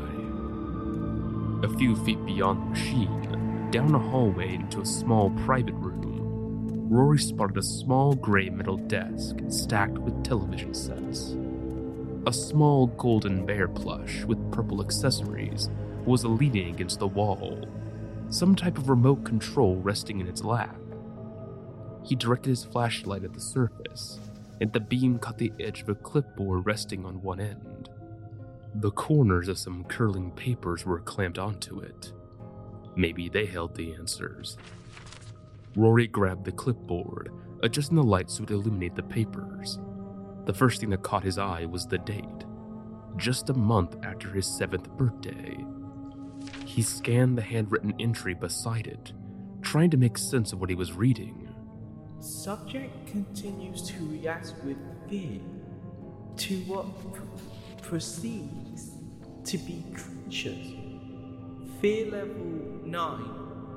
A few feet beyond the machine, down a hallway into a small private room, Rory spotted a small gray metal desk stacked with television sets. A small golden bear plush with purple accessories was leaning against the wall, some type of remote control resting in its lap. He directed his flashlight at the surface, and the beam caught the edge of a clipboard resting on one end. The corners of some curling papers were clamped onto it. Maybe they held the answers. Rory grabbed the clipboard, adjusting the light so it would illuminate the papers. The first thing that caught his eye was the date, just a month after his seventh birthday. He scanned the handwritten entry beside it, trying to make sense of what he was reading. Subject continues to react with fear to what pr- perceives to be creatures. Fear level nine.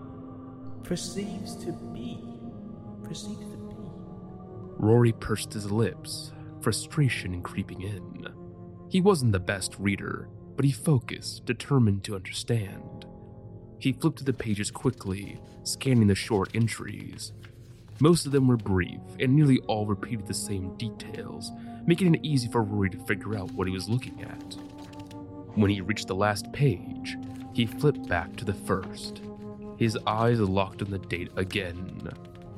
Perceives to be. Perceives to be. Rory pursed his lips, frustration creeping in. He wasn't the best reader, but he focused, determined to understand. He flipped through the pages quickly, scanning the short entries. Most of them were brief, and nearly all repeated the same details, making it easy for Rory to figure out what he was looking at. When he reached the last page, he flipped back to the first. His eyes locked on the date again.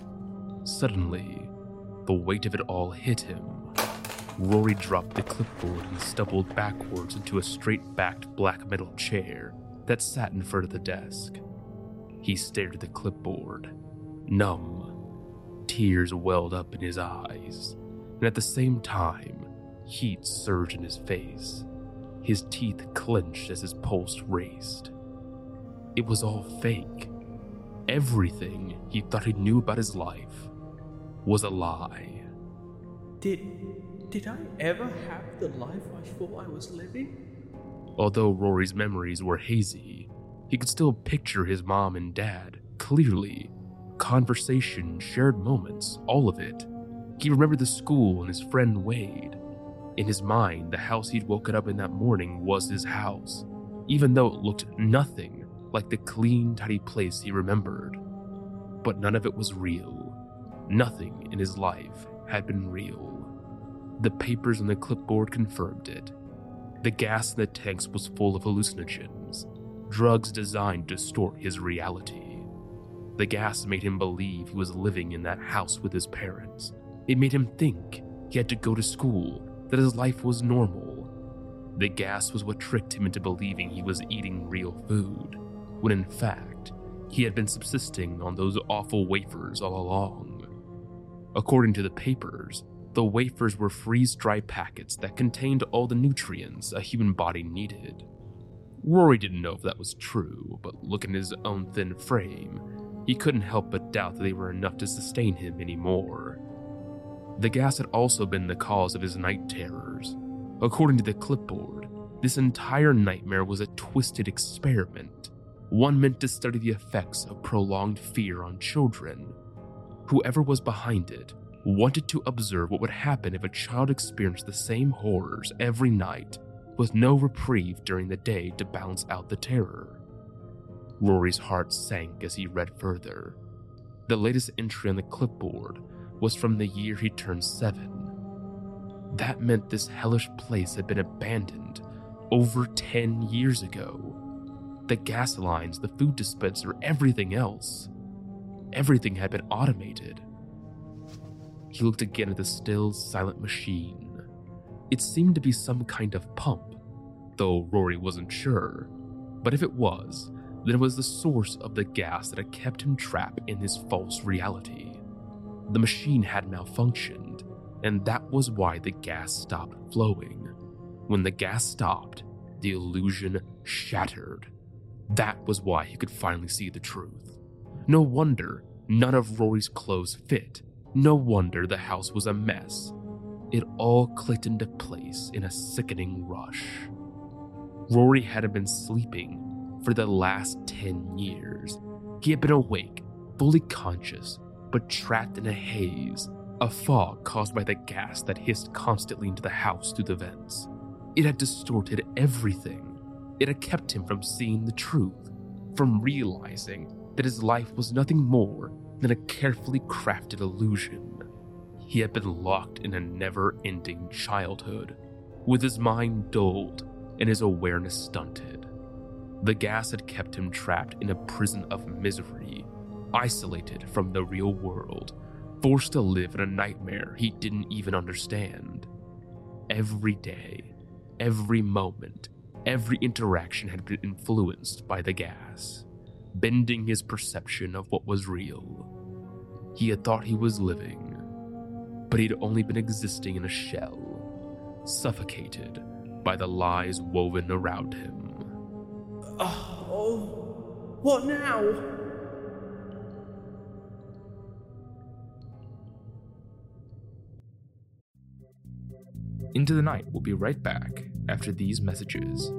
Suddenly, the weight of it all hit him. Rory dropped the clipboard and stumbled backwards into a straight-backed black metal chair that sat in front of the desk. He stared at the clipboard, numb. Tears welled up in his eyes, and at the same time, heat surged in his face. His teeth clenched as his pulse raced. It was all fake. Everything he thought he knew about his life was a lie. Did, did I ever have the life I thought I was living? Although Rory's memories were hazy, he could still picture his mom and dad clearly. Conversation, shared moments, all of it. He remembered the school and his friend Wade. In his mind, the house he'd woken up in that morning was his house, even though it looked nothing like the clean, tidy place he remembered. But none of it was real. Nothing in his life had been real. The papers on the clipboard confirmed it. The gas in the tanks was full of hallucinogens, drugs designed to distort his reality. The gas made him believe he was living in that house with his parents. It made him think he had to go to school, that his life was normal. The gas was what tricked him into believing he was eating real food, when in fact, he had been subsisting on those awful wafers all along. According to the papers, the wafers were freeze-dried packets that contained all the nutrients a human body needed. Rory didn't know if that was true, but looking at his own thin frame, he couldn't help but doubt that they were enough to sustain him anymore. The gas had also been the cause of his night terrors. According to the clipboard, this entire nightmare was a twisted experiment, one meant to study the effects of prolonged fear on children. Whoever was behind it wanted to observe what would happen if a child experienced the same horrors every night, with no reprieve during the day to balance out the terror. Rory's heart sank as he read further. The latest entry on the clipboard was from the year he turned seven. That meant this hellish place had been abandoned over ten years ago. The gas lines, the food dispenser, everything else. Everything had been automated. He looked again at the still, silent machine. It seemed to be some kind of pump, though Rory wasn't sure. But if it was, then it was the source of the gas that had kept him trapped in this false reality. The machine had malfunctioned, and that was why the gas stopped flowing. When the gas stopped, the illusion shattered. That was why he could finally see the truth. No wonder none of Rory's clothes fit. No wonder the house was a mess. It all clicked into place in a sickening rush. Rory hadn't been sleeping for the last ten years. He had been awake, fully conscious, but trapped in a haze, a fog caused by the gas that hissed constantly into the house through the vents. It had distorted everything. It had kept him from seeing the truth, from realizing that his life was nothing more than a carefully crafted illusion. He had been locked in a never-ending childhood, with his mind dulled and his awareness stunted. The gas had kept him trapped in a prison of misery, isolated from the real world, forced to live in a nightmare he didn't even understand. Every day, every moment, every interaction had been influenced by the gas, bending his perception of what was real. He had thought he was living, but he'd only been existing in a shell, suffocated by the lies woven around him. Oh, what now? Into the Night will be right back after these messages.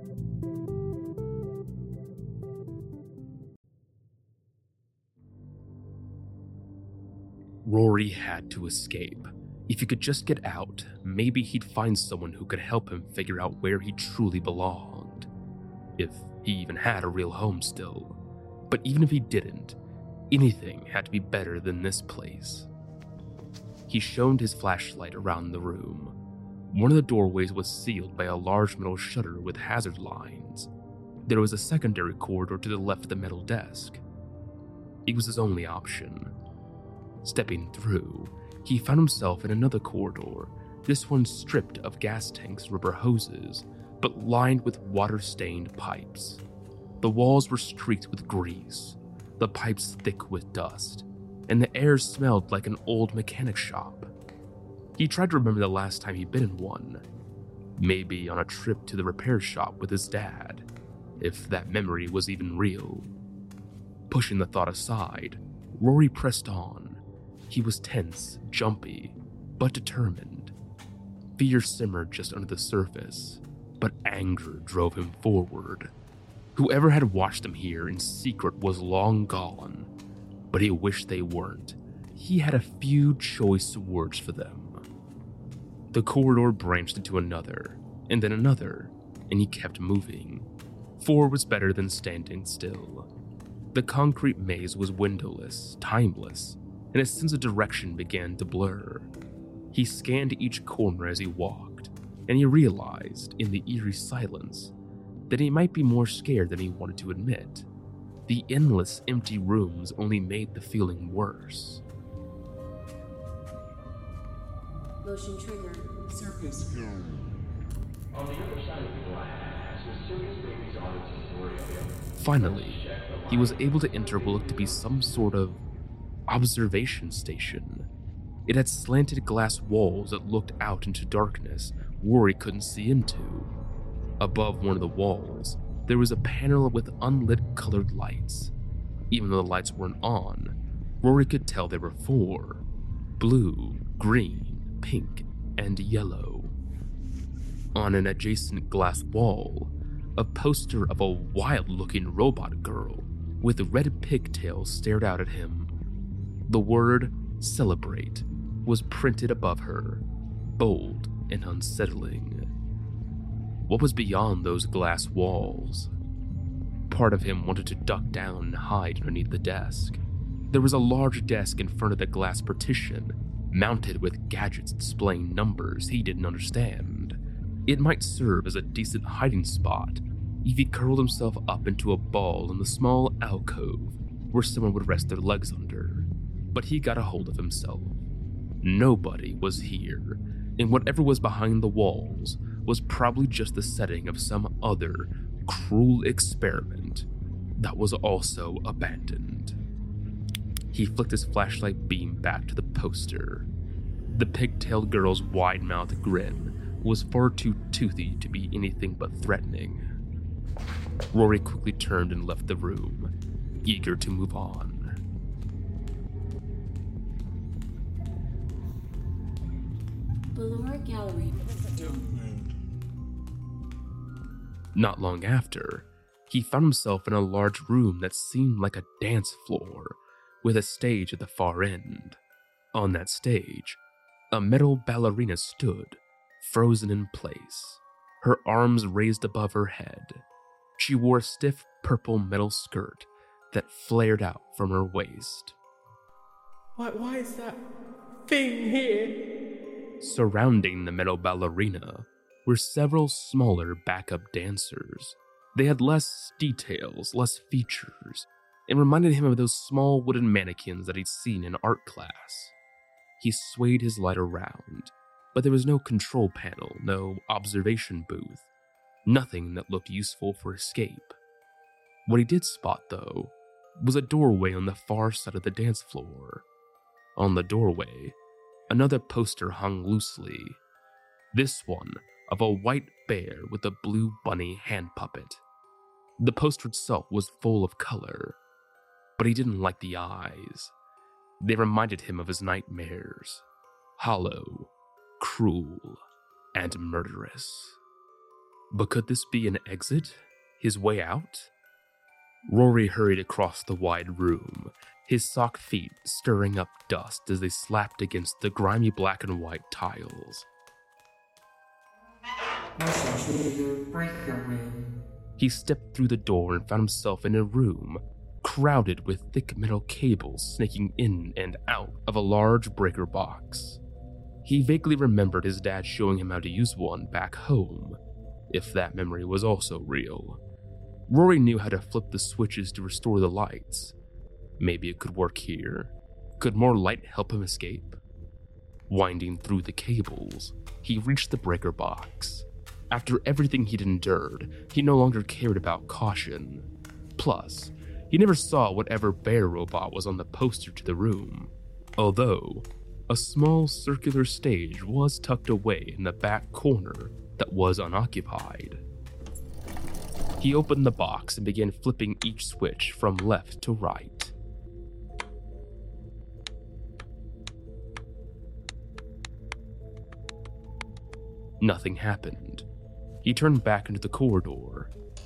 Rory had to escape. If he could just get out, maybe he'd find someone who could help him figure out where he truly belonged. If he even had a real home still. But even if he didn't, anything had to be better than this place. He shone his flashlight around the room. One of the doorways was sealed by a large metal shutter with hazard lines. There was a secondary corridor to the left of the metal desk. It was his only option. Stepping through, he found himself in another corridor, this one stripped of gas tanks and rubber hoses, but lined with water-stained pipes. The walls were streaked with grease, the pipes thick with dust, and the air smelled like an old mechanic shop. He tried to remember the last time he'd been in one, maybe on a trip to the repair shop with his dad, if that memory was even real. Pushing the thought aside, Rory pressed on. He was tense, jumpy, but determined. Fear simmered just under the surface, but anger drove him forward. Whoever had watched him here in secret was long gone, but he wished they weren't. He had a few choice words for them. The corridor branched into another, and then another, and he kept moving. Four was better than standing still. The concrete maze was windowless, timeless, and his sense of direction began to blur. He scanned each corner as he walked, and he realized, in the eerie silence, that he might be more scared than he wanted to admit. The endless empty rooms only made the feeling worse. Motion trigger. Circus film. On the other side of the glass, the circus baby's auditorium. Finally, he was able to enter what looked to be some sort of observation station. It had slanted glass walls that looked out into darkness Rory couldn't see into. Above one of the walls, there was a panel with unlit colored lights. Even though the lights weren't on, Rory could tell there were four: blue, green, pink, and yellow. On an adjacent glass wall, a poster of a wild-looking robot girl with red pigtails stared out at him. The word "celebrate" was printed above her, bold and unsettling. What was beyond those glass walls? Part of him wanted to duck down and hide underneath the desk. There was a large desk in front of the glass partition, mounted with gadgets displaying numbers he didn't understand. It might serve as a decent hiding spot if he curled himself up into a ball in the small alcove where someone would rest their legs under. But he got a hold of himself. Nobody was here, and whatever was behind the walls was probably just the setting of some other cruel experiment that was also abandoned. He flicked his flashlight beam back to the poster. The pigtailed girl's wide-mouthed grin was far too toothy to be anything but threatening. Rory quickly turned and left the room, eager to move on. Ballora Gallery. Not long after, he found himself in a large room that seemed like a dance floor, with a stage at the far end. On that stage, a metal ballerina stood, frozen in place, her arms raised above her head. She wore a stiff purple metal skirt that flared out from her waist. Why, why is that thing here? Surrounding the metal ballerina were several smaller backup dancers. They had less details, less features, and reminded him of those small wooden mannequins that he'd seen in art class. He swayed his light around, but there was no control panel, no observation booth, nothing that looked useful for escape. What he did spot, though, was a doorway on the far side of the dance floor. On the doorway, another poster hung loosely, this one of a white bear with a blue bunny hand puppet. The poster itself was full of color, but he didn't like the eyes. They reminded him of his nightmares, hollow, cruel, and murderous. But could this be an exit? His way out? Rory hurried across the wide room, his sock feet stirring up dust as they slapped against the grimy black and white tiles. He stepped through the door and found himself in a room crowded with thick metal cables snaking in and out of a large breaker box. He vaguely remembered his dad showing him how to use one back home, if that memory was also real. Rory knew how to flip the switches to restore the lights. Maybe it could work here. Could more light help him escape? Winding through the cables, he reached the breaker box. After everything he'd endured, he no longer cared about caution. Plus, he never saw whatever bear robot was on the poster to the room, although a small circular stage was tucked away in the back corner that was unoccupied. He opened the box and began flipping each switch from left to right. Nothing happened. He turned back into the corridor.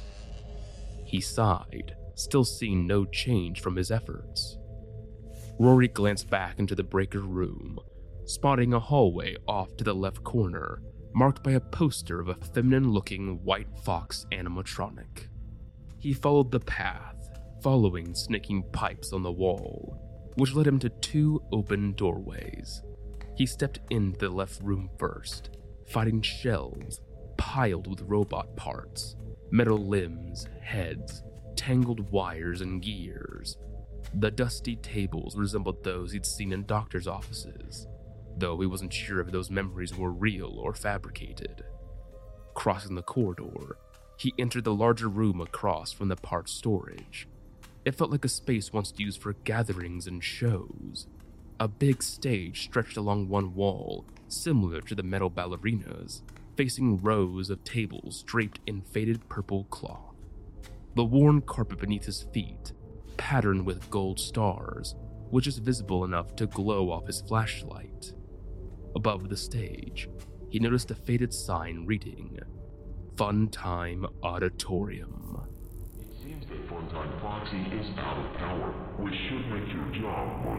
He sighed, still seeing no change from his efforts. Rory glanced back into the breaker room, spotting a hallway off to the left corner, marked by a poster of a feminine-looking white fox animatronic. He followed the path, following snaking pipes on the wall, which led him to two open doorways. He stepped into the left room first, fighting shelves piled with robot parts, metal limbs, heads, tangled wires and gears. The dusty tables resembled those he'd seen in doctors' offices, though he wasn't sure if those memories were real or fabricated. Crossing the corridor, he entered the larger room across from the parts storage. It felt like a space once used for gatherings and shows. A big stage stretched along one wall, similar to the metal ballerinas, facing rows of tables draped in faded purple cloth. The worn carpet beneath his feet, patterned with gold stars, was just visible enough to glow off his flashlight. Above the stage, he noticed a faded sign reading, Fun Time Auditorium. It seems that Funtime Foxy is out of power, which should make your job much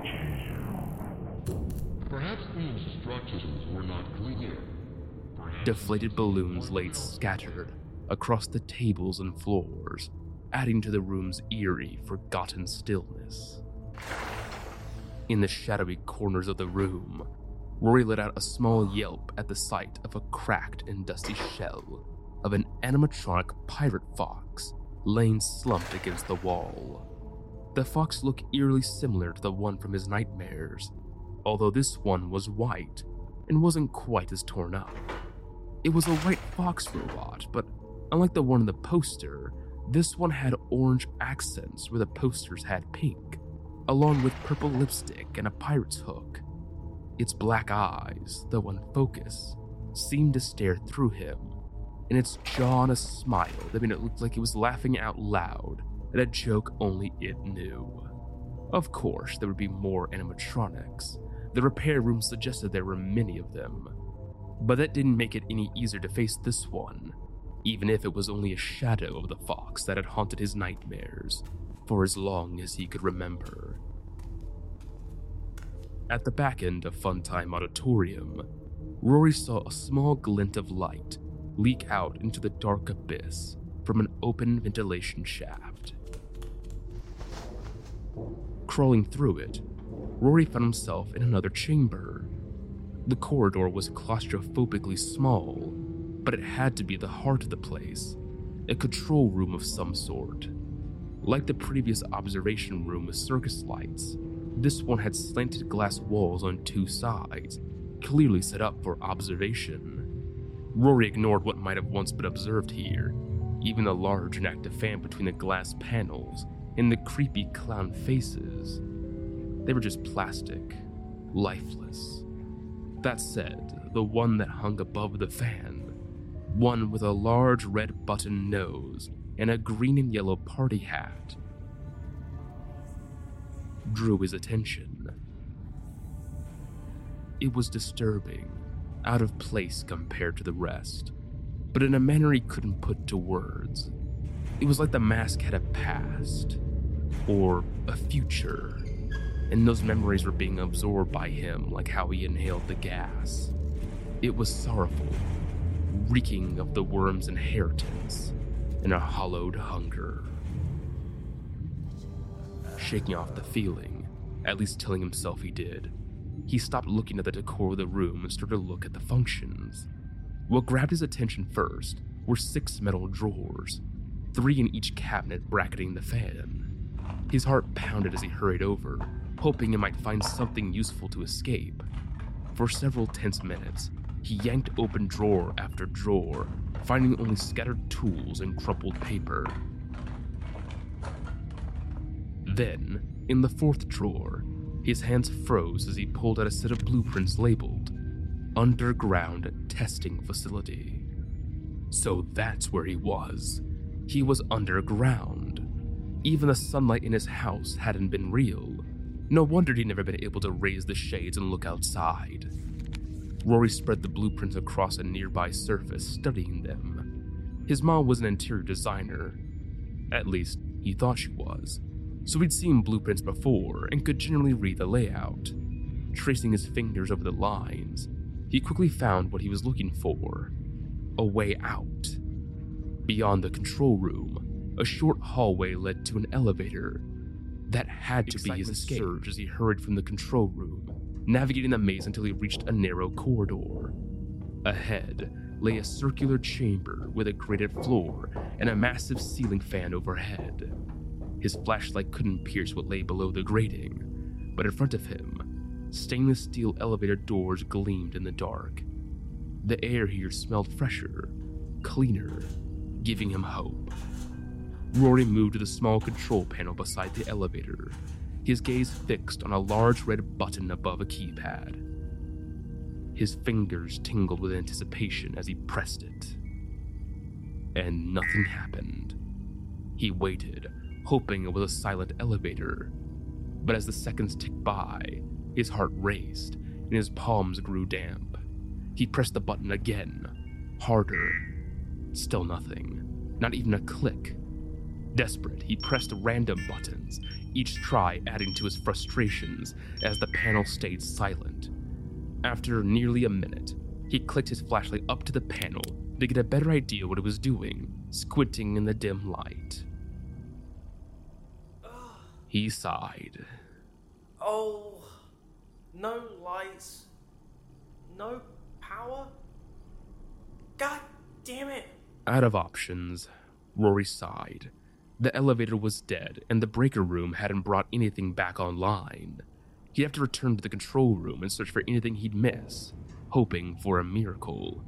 easier. Perhaps the instructions were not clear. Perhaps Deflated balloons lay scattered across the tables and floors, adding to the room's eerie, forgotten stillness. In the shadowy corners of the room, Rory let out a small yelp at the sight of a cracked and dusty shell of an animatronic pirate fox laying slumped against the wall. The fox looked eerily similar to the one from his nightmares, although this one was white and wasn't quite as torn up. It was a white fox robot, but unlike the one in the poster, this one had orange accents where the posters had pink, along with purple lipstick and a pirate's hook. Its black eyes, though unfocused, seemed to stare through him, and its jaw on a smile that made it look like it was laughing out loud at a joke only it knew. Of course, there would be more animatronics. The repair room suggested there were many of them, but that didn't make it any easier to face this one, even if it was only a shadow of the fox that had haunted his nightmares for as long as he could remember. At the back end of Funtime Auditorium, Rory saw a small glint of light leak out into the dark abyss from an open ventilation shaft. Crawling through it, Rory found himself in another chamber. The corridor was claustrophobically small, but it had to be the heart of the place, a control room of some sort. Like the previous observation room with circus lights, this one had slanted glass walls on two sides, clearly set up for observation. Rory ignored what might have once been observed here, even the large and active fan between the glass panels and the creepy clown faces. They were just plastic, lifeless. That said, the one that hung above the fan, one with a large red button nose and a green and yellow party hat, drew his attention. It was disturbing, out of place compared to the rest, but in a manner he couldn't put to words. It was like the mask had a past, or a future, and those memories were being absorbed by him like how he inhaled the gas. It was sorrowful, reeking of the worm's inheritance and a hollowed hunger. Shaking off the feeling, at least telling himself he did, he stopped looking at the decor of the room and started to look at the functions. What grabbed his attention first were six metal drawers, three in each cabinet bracketing the fan. His heart pounded as he hurried over, hoping he might find something useful to escape. For several tense minutes, he yanked open drawer after drawer, finding only scattered tools and crumpled paper. Then, in the fourth drawer, his hands froze as he pulled out a set of blueprints labeled Underground Testing Facility. So that's where he was. He was underground. Even the sunlight in his house hadn't been real. No wonder he'd never been able to raise the shades and look outside. Rory spread the blueprints across a nearby surface, studying them. His mom was an interior designer. At least, he thought she was. So he'd seen blueprints before and could generally read the layout. Tracing his fingers over the lines, he quickly found what he was looking for: a way out. Beyond the control room, a short hallway led to an elevator. That had to be his escape. Surged as he hurried from the control room, navigating the maze until he reached a narrow corridor. Ahead lay a circular chamber with a grated floor and a massive ceiling fan overhead. His flashlight couldn't pierce what lay below the grating, but in front of him, stainless steel elevator doors gleamed in the dark. The air here smelled fresher, cleaner, giving him hope. Rory moved to the small control panel beside the elevator, his gaze fixed on a large red button above a keypad. His fingers tingled with anticipation as he pressed it. And nothing happened. He waited, hoping it was a silent elevator. But as the seconds ticked by, his heart raced and his palms grew damp. He pressed the button again, harder. Still nothing, not even a click. Desperate, he pressed random buttons, each try adding to his frustrations as the panel stayed silent. After nearly a minute, he clicked his flashlight up to the panel to get a better idea what it was doing, squinting in the dim light. He sighed. Oh, no lights, no power? God damn it! Out of options, Rory sighed. The elevator was dead, and the breaker room hadn't brought anything back online. He'd have to return to the control room and search for anything he'd miss, hoping for a miracle.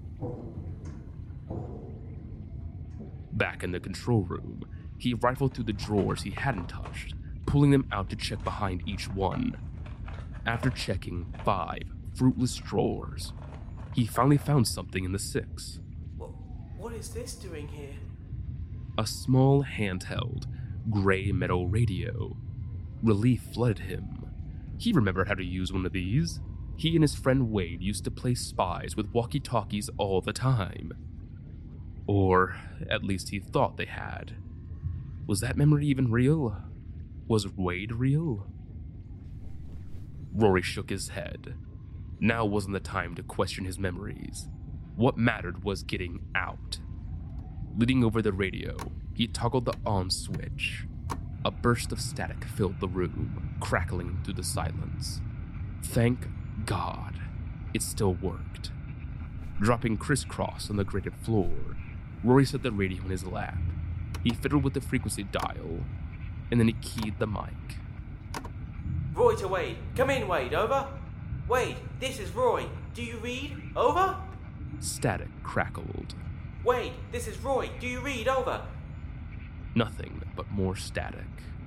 Back in the control room, he rifled through the drawers he hadn't touched, pulling them out to check behind each one. After checking five fruitless drawers, he finally found something in the sixth. What is this doing here? A small handheld, gray metal radio. Relief flooded him. He remembered how to use one of these. He and his friend Wade used to play spies with walkie-talkies all the time. Or, at least he thought they had. Was that memory even real? Was Wade real? Rory shook his head. Now wasn't the time to question his memories. What mattered was getting out. Leaning over the radio, he toggled the on switch. A burst of static filled the room, crackling through the silence. Thank God, it still worked. Dropping crisscross on the grated floor, Rory set the radio in his lap. He fiddled with the frequency dial, and then he keyed the mic. Roy to Wade. Come in, Wade. Over. Wade, this is Roy. Do you read? Over. Static crackled. Wade, this is Roy. Do you read? Over. Nothing but more static.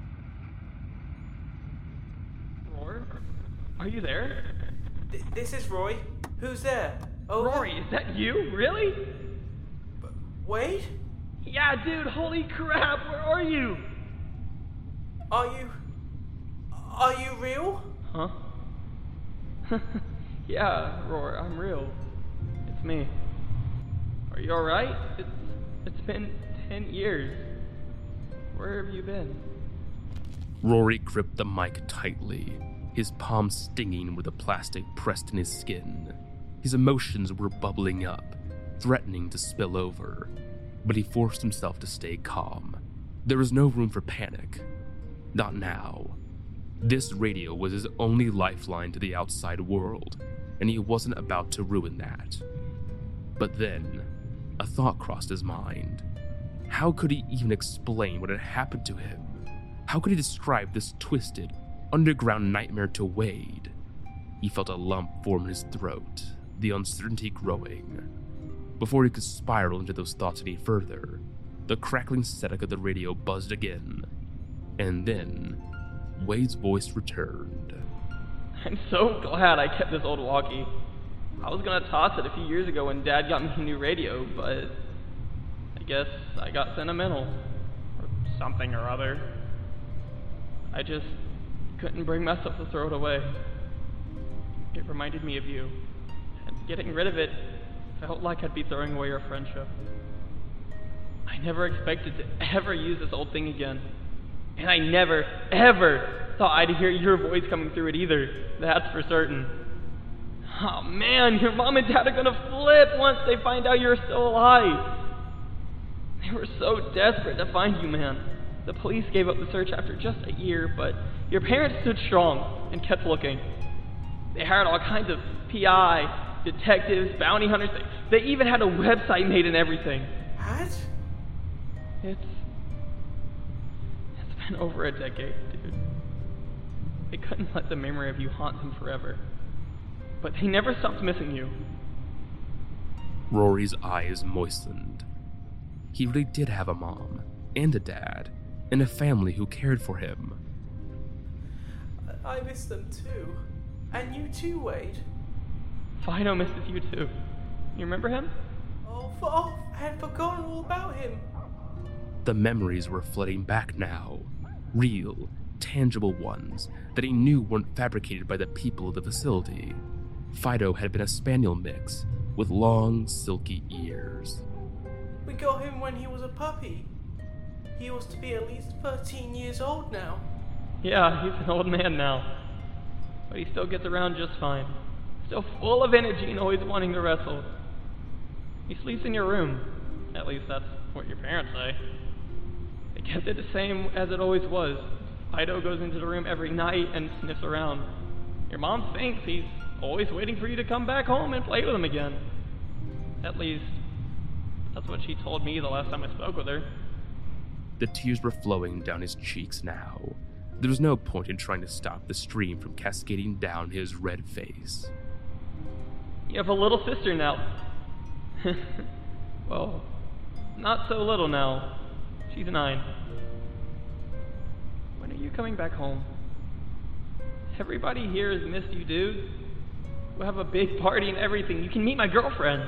Roy? Are you there? Th- this is Roy. Who's there? Over. Rory, is that you? Really? B- Wade? Yeah, dude, holy crap, where are you? Are you... Are you real? Huh? Yeah, Rory, I'm real. It's me. Are you alright? It's, it's been ten years. Where have you been? Rory gripped the mic tightly, his palms stinging where the plastic pressed in his skin. His emotions were bubbling up, threatening to spill over, but he forced himself to stay calm. There was no room for panic. Not now. This radio was his only lifeline to the outside world, and he wasn't about to ruin that. But then, a thought crossed his mind. How could he even explain what had happened to him? How could he describe this twisted, underground nightmare to Wade? He felt a lump form in his throat, the uncertainty growing. Before he could spiral into those thoughts any further, the crackling static of the radio buzzed again, and then Wade's voice returned. I'm so glad I kept this old walkie. I was gonna toss it a few years ago when Dad got me a new radio, but I guess I got sentimental. Or something or other. I just couldn't bring myself to throw it away. It reminded me of you. And getting rid of it felt like I'd be throwing away our friendship. I never expected to ever use this old thing again. And I never, ever thought I'd hear your voice coming through it either. That's for certain. Oh man, your mom and dad are gonna flip once they find out you're still alive. They were so desperate to find you, man. The police gave up the search after just a year, but your parents stood strong and kept looking. They hired all kinds of P I, detectives, bounty hunters. They even had a website made and everything. What? It's... It's been over a decade, dude. They couldn't let the memory of you haunt them forever. But they never stopped missing you. Rory's eyes moistened. He really did have a mom, and a dad, and a family who cared for him. I miss them too. And you too, Wade. Fido misses you too. You remember him? Oh, oh, I had forgotten all about him. The memories were flooding back now. Real, tangible ones that he knew weren't fabricated by the people of the facility. Fido had been a spaniel mix with long, silky ears. We got him when he was a puppy. He was to be at least thirteen years old now. Yeah, he's an old man now. But he still gets around just fine. Still full of energy and always wanting to wrestle. He sleeps in your room. At least that's what your parents say. They kept it the same as it always was. Fido goes into the room every night and sniffs around. Your mom thinks he's always waiting for you to come back home and play with him again. At least, that's what she told me the last time I spoke with her. The tears were flowing down his cheeks now. There was no point in trying to stop the stream from cascading down his red face. You have a little sister now. Well, not so little now. She's nine. When are you coming back home? Everybody here has missed you, dude. We'll have a big party and everything. You can meet my girlfriend.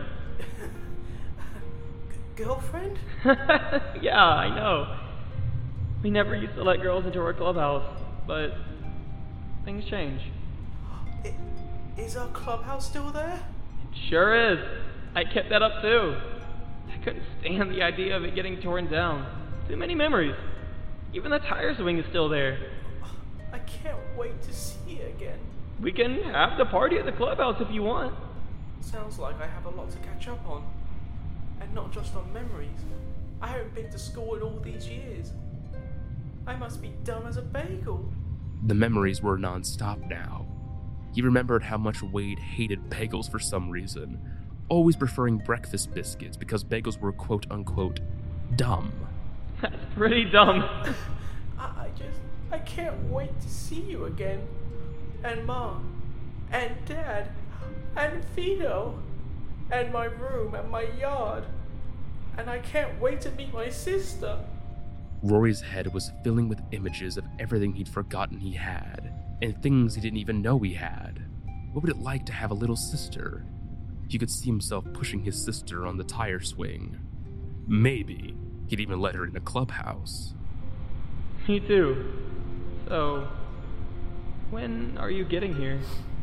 G- girlfriend? Yeah, I know. We never used to let girls into our clubhouse, but things change. It, is our clubhouse still there? It sure is. I kept that up too. I couldn't stand the idea of it getting torn down. Too many memories. Even the tire swing is still there. I can't wait to see it again. We can have the party at the clubhouse if you want. Sounds like I have a lot to catch up on. And not just on memories. I haven't been to school in all these years. I must be dumb as a bagel. The memories were non-stop now. He remembered how much Wade hated bagels for some reason, always preferring breakfast biscuits because bagels were quote-unquote dumb. That's pretty dumb. I, I just, I can't wait to see you again. And Mom, and Dad, and Fido, and my room and my yard. And I can't wait to meet my sister. Rory's head was filling with images of everything he'd forgotten he had, and things he didn't even know he had. What would it like to have a little sister? He could see himself pushing his sister on the tire swing. Maybe he'd even let her in the clubhouse. Me too. So, when are you getting here?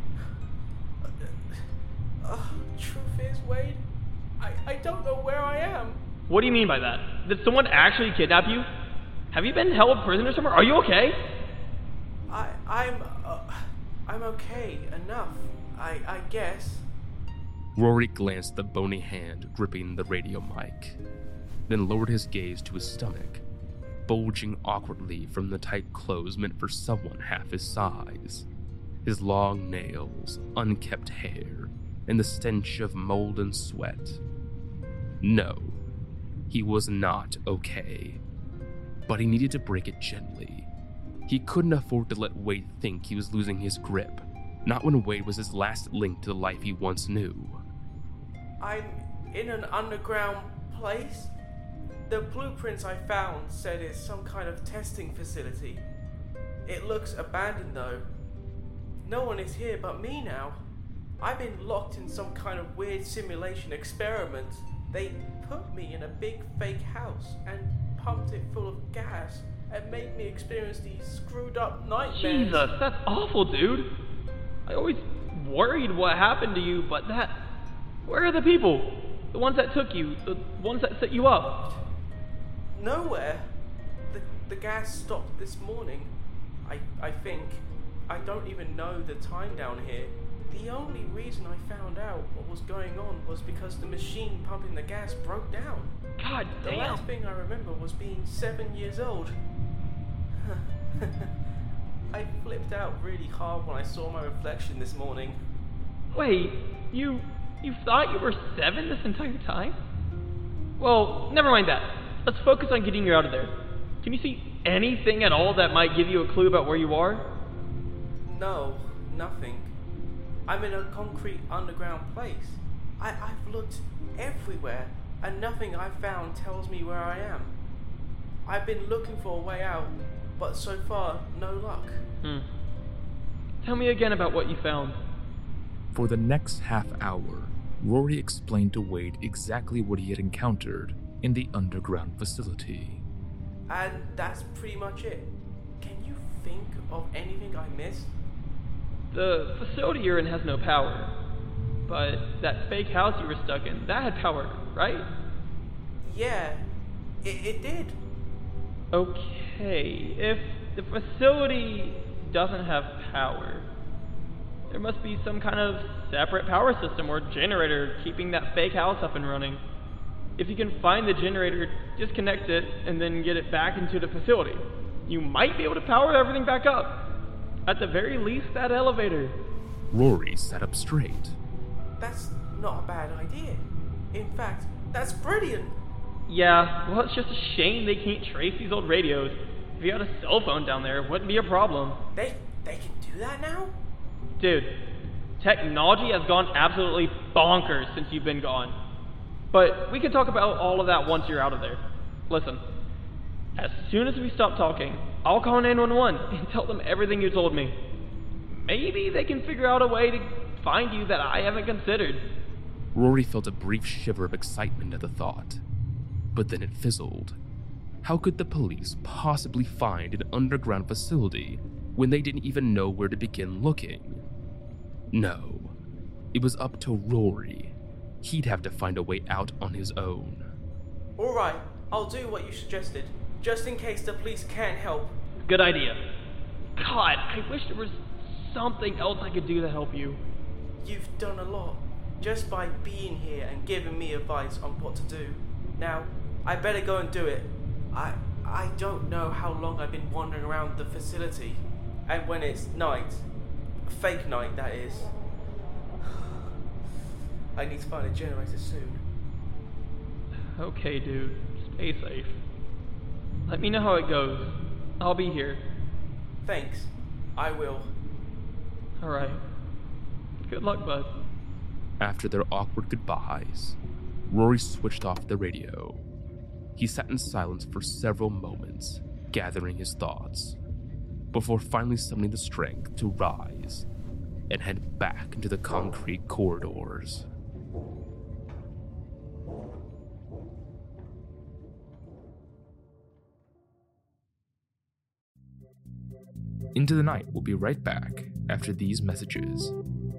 Uh, truth is, Wade, I, I don't know where I am. What do you mean by that? Did someone actually kidnap you? Have you been held prisoner somewhere? Are you okay? I, I'm, uh, I'm okay enough, I, I guess. Rory glanced at the bony hand gripping the radio mic, then lowered his gaze to his stomach, bulging awkwardly from the tight clothes meant for someone half his size. His long nails, unkempt hair, and the stench of mold and sweat. No, he was not okay. But he needed to break it gently. He couldn't afford to let Wade think he was losing his grip, not when Wade was his last link to the life he once knew. I'm in an underground place. The blueprints I found said it's some kind of testing facility. It looks abandoned though. No one is here but me now. I've been locked in some kind of weird simulation experiment. They put me in a big fake house and pumped it full of gas and made me experience these screwed up nightmares. Jesus, that's awful, dude. I always worried what happened to you, but that... Where are the people? The ones that took you, the ones that set you up? Nowhere. The, the gas stopped this morning. I, I think. I don't even know the time down here. The only reason I found out what was going on was because the machine pumping the gas broke down. God damn. The last thing I remember was being seven years old. I flipped out really hard when I saw my reflection this morning. Wait, you... you thought you were seven this entire time? Well, never mind that. Let's focus on getting you out of there. Can you see anything at all that might give you a clue about where you are? No, nothing. I'm in a concrete underground place. I, I've looked everywhere, and nothing I've found tells me where I am. I've been looking for a way out, but so far, no luck. Hmm. Tell me again about what you found. For the next half hour, Rory explained to Wade exactly what he had encountered in the underground facility. And that's pretty much it. Can you think of anything I missed? The facility you're in has no power, but that fake house you were stuck in, that had power, right? Yeah, it, it did. Okay, if the facility doesn't have power, there must be some kind of separate power system or generator keeping that fake house up and running. If you can find the generator, disconnect it, and then get it back into the facility, you might be able to power everything back up. At the very least, that elevator. Rory sat up straight. That's not a bad idea. In fact, that's brilliant. Yeah, well, it's just a shame they can't trace these old radios. If you had a cell phone down there, it wouldn't be a problem. They they can do that now? Dude, technology has gone absolutely bonkers since you've been gone. But we can talk about all of that once you're out of there. Listen, as soon as we stop talking, I'll call nine one one and tell them everything you told me. Maybe they can figure out a way to find you that I haven't considered. Rory felt a brief shiver of excitement at the thought, but then it fizzled. How could the police possibly find an underground facility when they didn't even know where to begin looking? No, it was up to Rory. He'd have to find a way out on his own. Alright, I'll do what you suggested, just in case the police can't help. Good idea. God, I wish there was something else I could do to help you. You've done a lot, just by being here and giving me advice on what to do. Now, I better go and do it. I I don't know how long I've been wandering around the facility. And when it's night, a fake night that is, I need to find a generator soon. Okay, dude. Stay safe. Let me know how it goes. I'll be here. Thanks. I will. Alright. Good luck, bud. After their awkward goodbyes, Rory switched off the radio. He sat in silence for several moments, gathering his thoughts, before finally summoning the strength to rise and head back into the concrete corridors. Into the Night will be right back after these messages.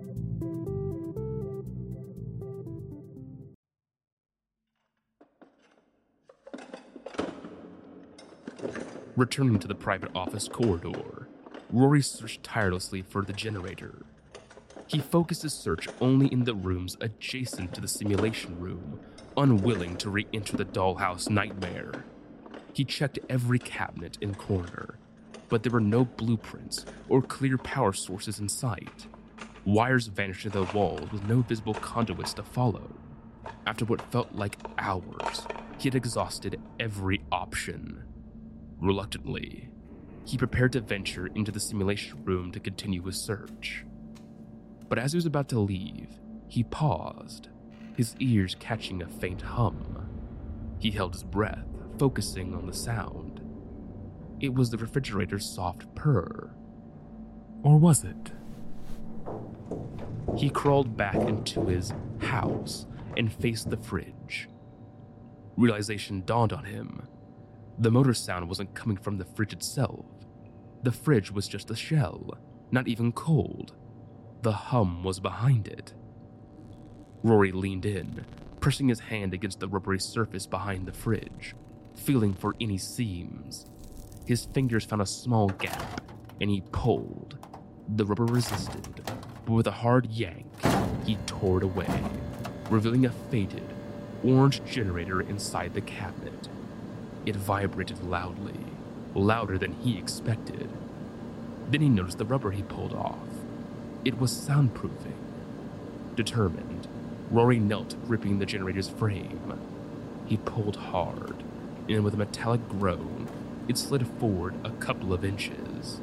Returning to the private office corridor, Rory searched tirelessly for the generator. He focused his search only in the rooms adjacent to the simulation room, unwilling to re-enter the dollhouse nightmare. He checked every cabinet and corner, but there were no blueprints or clear power sources in sight. Wires vanished into the walls with no visible conduits to follow. After what felt like hours, he had exhausted every option. Reluctantly, he prepared to venture into the simulation room to continue his search. But as he was about to leave, he paused, his ears catching a faint hum. He held his breath, focusing on the sound. It was the refrigerator's soft purr. Or was it? He crawled back into his house and faced the fridge. Realization dawned on him. The motor sound wasn't coming from the fridge itself. The fridge was just a shell, not even cold. The hum was behind it. Rory leaned in, pressing his hand against the rubbery surface behind the fridge, feeling for any seams. His fingers found a small gap, and he pulled. The rubber resisted, but with a hard yank, he tore it away, revealing a faded, orange generator inside the cabinet. It vibrated loudly, louder than he expected. Then he noticed the rubber he pulled off. It was soundproofing. Determined, Rory knelt, gripping the generator's frame. He pulled hard, and with a metallic groan, it slid forward a couple of inches.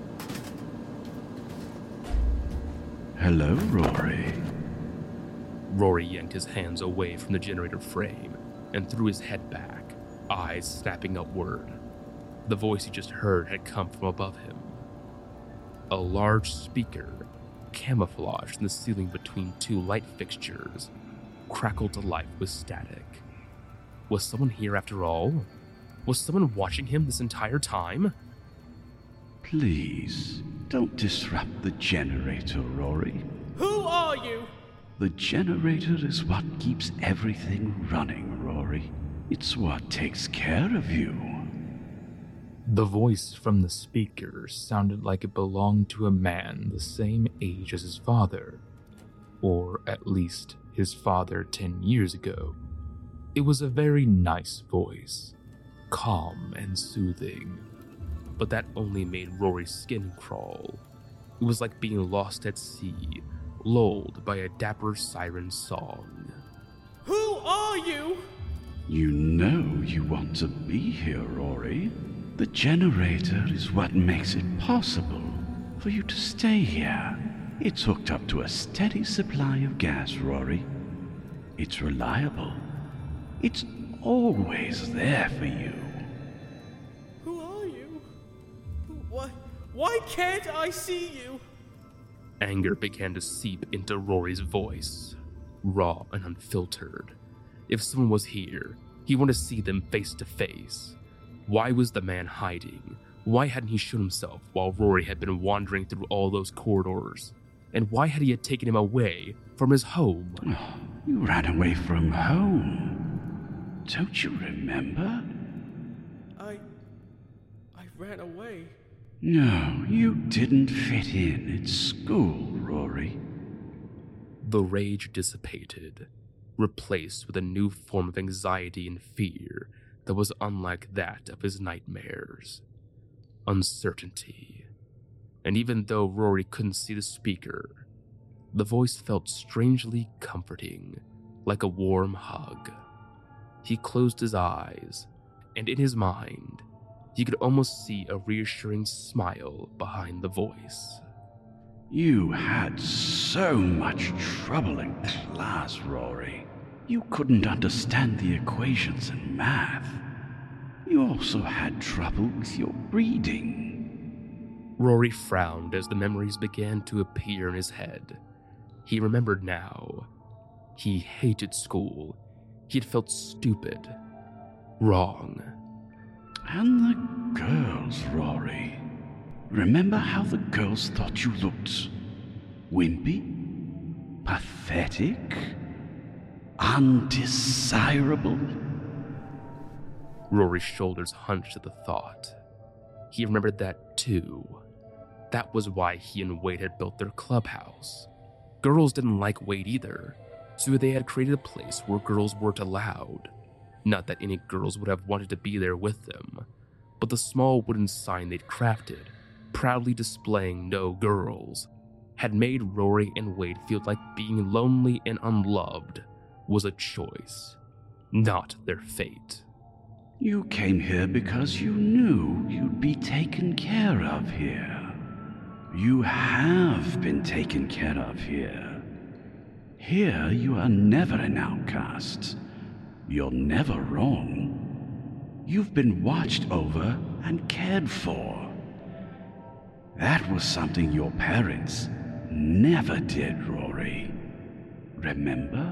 Hello, Rory. Rory yanked his hands away from the generator frame and threw his head back, eyes snapping upward. The voice he just heard had come from above him. A large speaker, camouflaged in the ceiling between two light fixtures, crackled to life with static. Was someone here after all? Was someone watching him this entire time? Please, don't disrupt the generator, Rory. Who are you? The generator is what keeps everything running, Rory. It's what takes care of you. The voice from the speaker sounded like it belonged to a man the same age as his father, or at least his father ten years ago. It was a very nice voice, calm and soothing, but that only made Rory's skin crawl. It was like being lost at sea, lulled by a dapper siren song. Who are you? You know you want to be here, Rory. The generator is what makes it possible for you to stay here. It's hooked up to a steady supply of gas, Rory. It's reliable. It's always there for you. Who are you? Why, why can't I see you? Anger began to seep into Rory's voice, raw and unfiltered. If someone was here, he wanted to see them face to face. Why was the man hiding? Why hadn't he shown himself while Rory had been wandering through all those corridors? And why had he had taken him away from his home? Oh, you ran away from home. Don't you remember? I... I ran away. No, you didn't fit in at school, Rory. The rage dissipated, replaced with a new form of anxiety and fear that was unlike that of his nightmares. Uncertainty. And even though Rory couldn't see the speaker, the voice felt strangely comforting, like a warm hug. He closed his eyes, and in his mind, he could almost see a reassuring smile behind the voice. You had so much trouble in class, Rory. You couldn't understand the equations in math. You also had trouble with your reading. Rory frowned as the memories began to appear in his head. He remembered now. He hated school. He had felt stupid. Wrong. And the girls, Rory. Remember how the girls thought you looked wimpy? Pathetic? Undesirable? Rory's shoulders hunched at the thought. He remembered that too. That was why he and Wade had built their clubhouse. Girls didn't like Wade either, so they had created a place where girls weren't allowed. Not that any girls would have wanted to be there with them, but the small wooden sign they'd crafted, proudly displaying no girls, had made Rory and Wade feel like being lonely and unloved was a choice, not their fate. You came here because you knew you'd be taken care of here. You have been taken care of here. Here you are never an outcast. You're never wrong. You've been watched over and cared for. That was something your parents never did, Rory. Remember?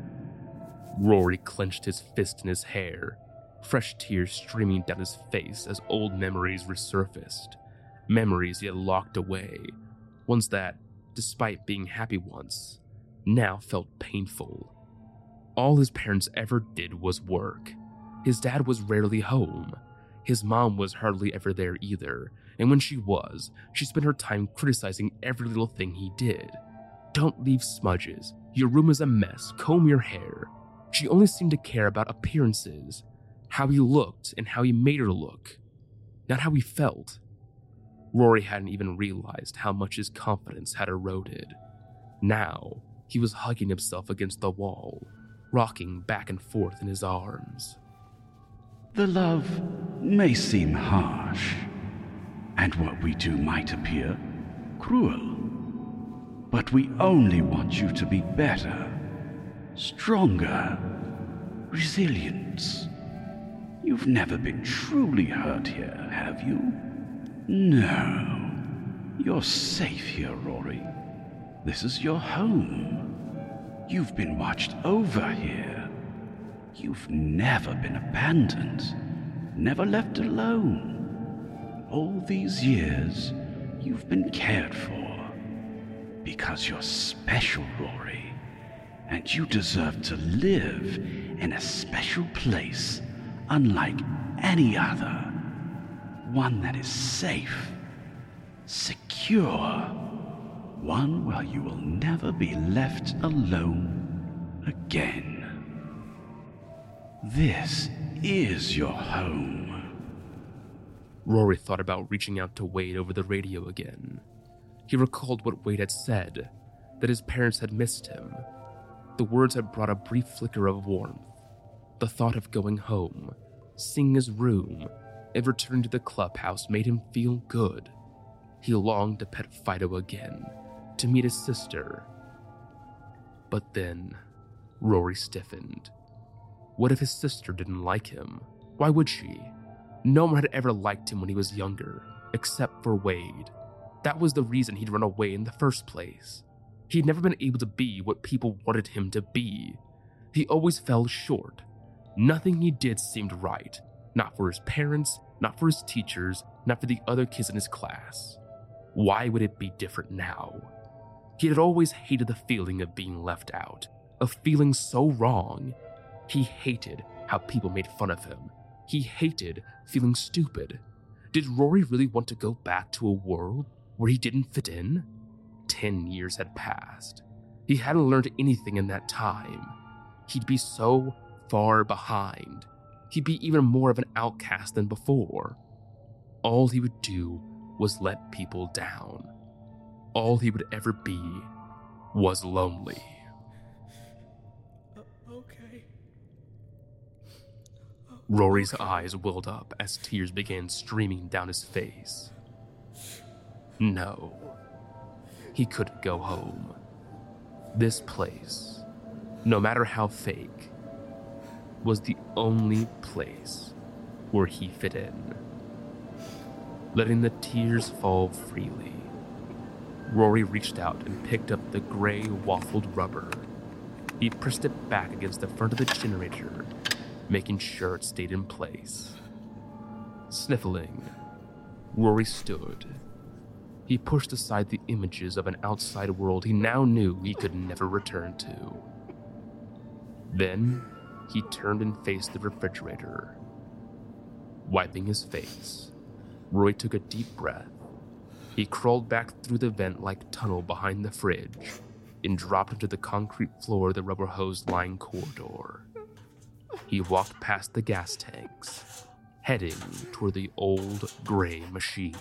Rory clenched his fist in his hair, fresh tears streaming down his face as old memories resurfaced. Memories he had locked away, ones that, despite being happy once, now felt painful. All his parents ever did was work. His dad was rarely home. His mom was hardly ever there either, and when she was, she spent her time criticizing every little thing he did. Don't leave smudges. Your room is a mess. Comb your hair. She only seemed to care about appearances, how he looked and how he made her look, not how he felt. Rory hadn't even realized how much his confidence had eroded. Now, he was hugging himself against the wall, rocking back and forth in his arms. The love may seem harsh, and what we do might appear cruel, but we only want you to be better, stronger, resilient. You've never been truly hurt here, have you? No. You're safe here, Rory. This is your home. You've been watched over here. You've never been abandoned, never left alone. All these years, you've been cared for. Because you're special, Rory, and you deserve to live in a special place unlike any other. One that is safe, secure, one where you will never be left alone again. This is your home. Rory thought about reaching out to Wade over the radio again. He recalled what Wade had said, that his parents had missed him. The words had brought a brief flicker of warmth. The thought of going home, seeing his room, and returning to the clubhouse made him feel good. He longed to pet Fido again, to meet his sister. But then, Rory stiffened. What if his sister didn't like him? Why would she? No one had ever liked him when he was younger, except for Wade. That was the reason he'd run away in the first place. He'd never been able to be what people wanted him to be. He always fell short. Nothing he did seemed right. Not for his parents, not for his teachers, not for the other kids in his class. Why would it be different now? He had always hated the feeling of being left out, of feeling so wrong. He hated how people made fun of him. He hated feeling stupid. Did Rory really want to go back to a world where he didn't fit in? Ten years had passed. He hadn't learned anything in that time. He'd be so far behind. He'd be even more of an outcast than before. All he would do was let people down. All he would ever be was lonely. Uh, okay. Uh, Rory's okay. eyes welled up as tears began streaming down his face. No, he couldn't go home. This place, no matter how fake, was the only place where he fit in. Letting the tears fall freely, Rory reached out and picked up the gray waffled rubber. He pressed it back against the front of the generator, making sure it stayed in place. Sniffling, Rory stood. He pushed aside the images of an outside world he now knew he could never return to. Then, he turned and faced the refrigerator. Wiping his face, Rory took a deep breath. He crawled back through the vent-like tunnel behind the fridge and dropped into the concrete floor of the rubber hose-lined corridor. He walked past the gas tanks, heading toward the old gray machine.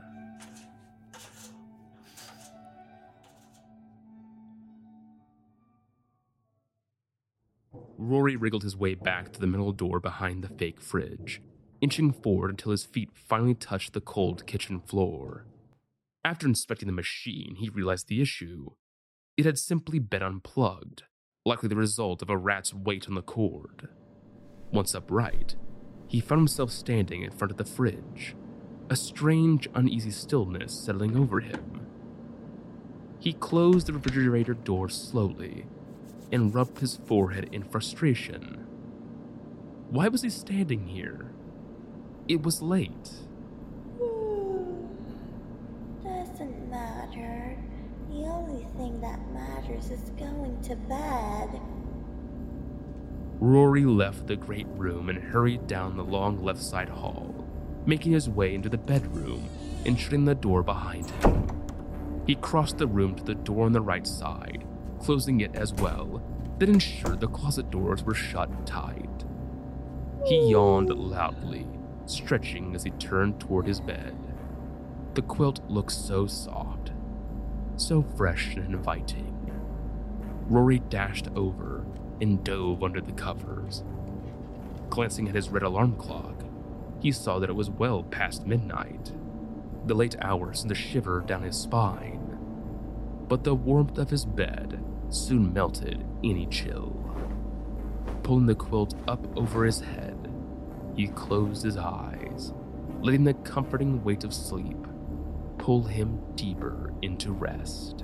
Rory wriggled his way back to the metal door behind the fake fridge, inching forward until his feet finally touched the cold kitchen floor. After inspecting the machine, he realized the issue. It had simply been unplugged, likely the result of a rat's weight on the cord. Once upright, he found himself standing in front of the fridge, a strange, uneasy stillness settling over him. He closed the refrigerator door slowly and rubbed his forehead in frustration. Why was he standing here? It was late. Doesn't matter. The only thing that matters is going to bed. Rory left the great room and hurried down the long left side hall, making his way into the bedroom and shutting the door behind him. He crossed the room to the door on the right side, closing it as well, then ensured the closet doors were shut tight. He yawned loudly, stretching as he turned toward his bed. The quilt looked so soft, so fresh and inviting. Rory dashed over and dove under the covers. Glancing at his red alarm clock, he saw that it was well past midnight. The late hour sent a shiver down his spine, but the warmth of his bed soon melted any chill. Pulling the quilt up over his head, he closed his eyes, letting the comforting weight of sleep pull him deeper into rest.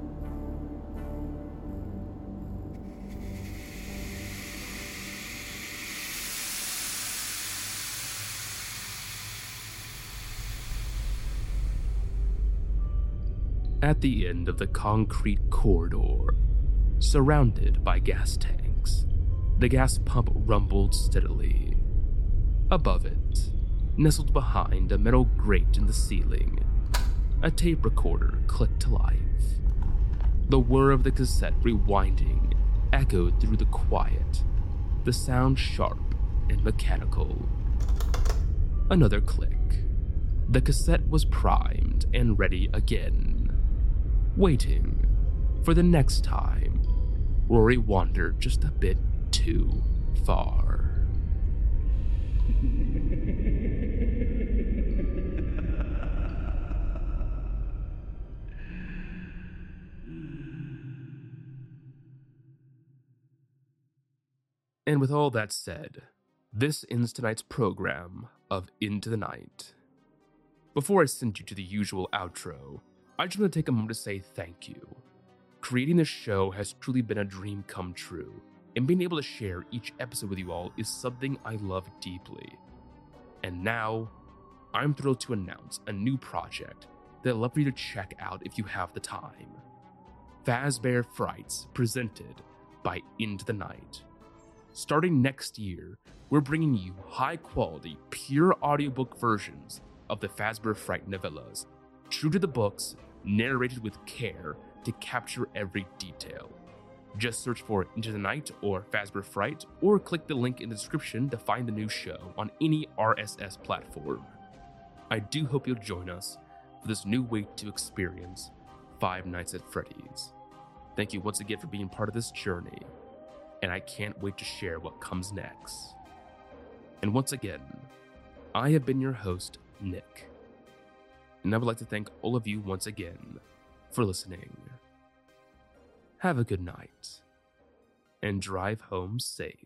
At the end of the concrete corridor, surrounded by gas tanks, the gas pump rumbled steadily. Above it, nestled behind a metal grate in the ceiling, a tape recorder clicked to life. The whir of the cassette rewinding echoed through the quiet, the sound sharp and mechanical. Another click. The cassette was primed and ready again. Waiting for the next time, Rory wandered just a bit too far. And with all that said, this ends tonight's program of Into the Night. Before I send you to the usual outro, I just want to take a moment to say thank you. Creating this show has truly been a dream come true, and being able to share each episode with you all is something I love deeply. And now, I'm thrilled to announce a new project that I'd love for you to check out if you have the time. Fazbear Frights, presented by Into the Night. Starting next year, we're bringing you high-quality, pure audiobook versions of the Fazbear Fright novellas, true to the books, narrated with care to capture every detail. Just search for Into the Night or Fazbear Fright, or click the link in the description to find the new show on any R S S platform. I do hope you'll join us for this new way to experience Five Nights at Freddy's. Thank you once again for being part of this journey, and I can't wait to share what comes next. And once again, I have been your host, Nick, and I would like to thank all of you once again for listening. Have a good night, and drive home safe.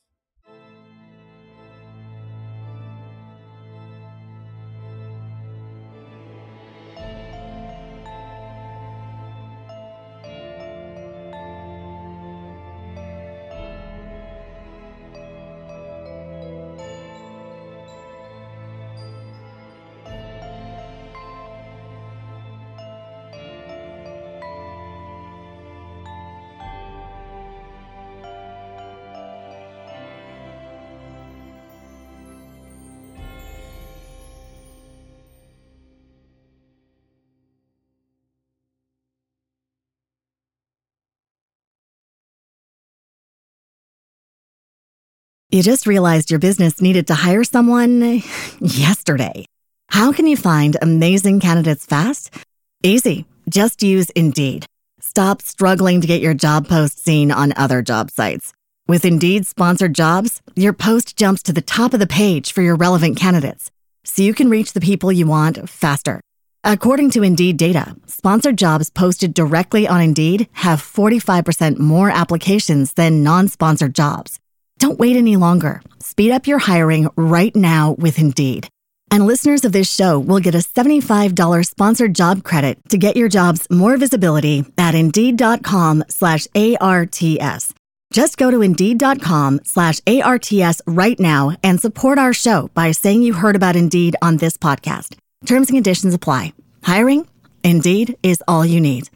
You just realized your business needed to hire someone yesterday. How can you find amazing candidates fast? Easy. Just use Indeed. Stop struggling to get your job post seen on other job sites. With Indeed sponsored jobs, your post jumps to the top of the page for your relevant candidates, so you can reach the people you want faster. According to Indeed data, sponsored jobs posted directly on Indeed have forty-five percent more applications than non-sponsored jobs. Don't wait any longer. Speed up your hiring right now with Indeed. And listeners of this show will get a seventy-five dollars sponsored job credit to get your jobs more visibility at Indeed.com slash ARTS. Just go to Indeed.com slash ARTS right now and support our show by saying you heard about Indeed on this podcast. Terms and conditions apply. Hiring? Indeed is all you need.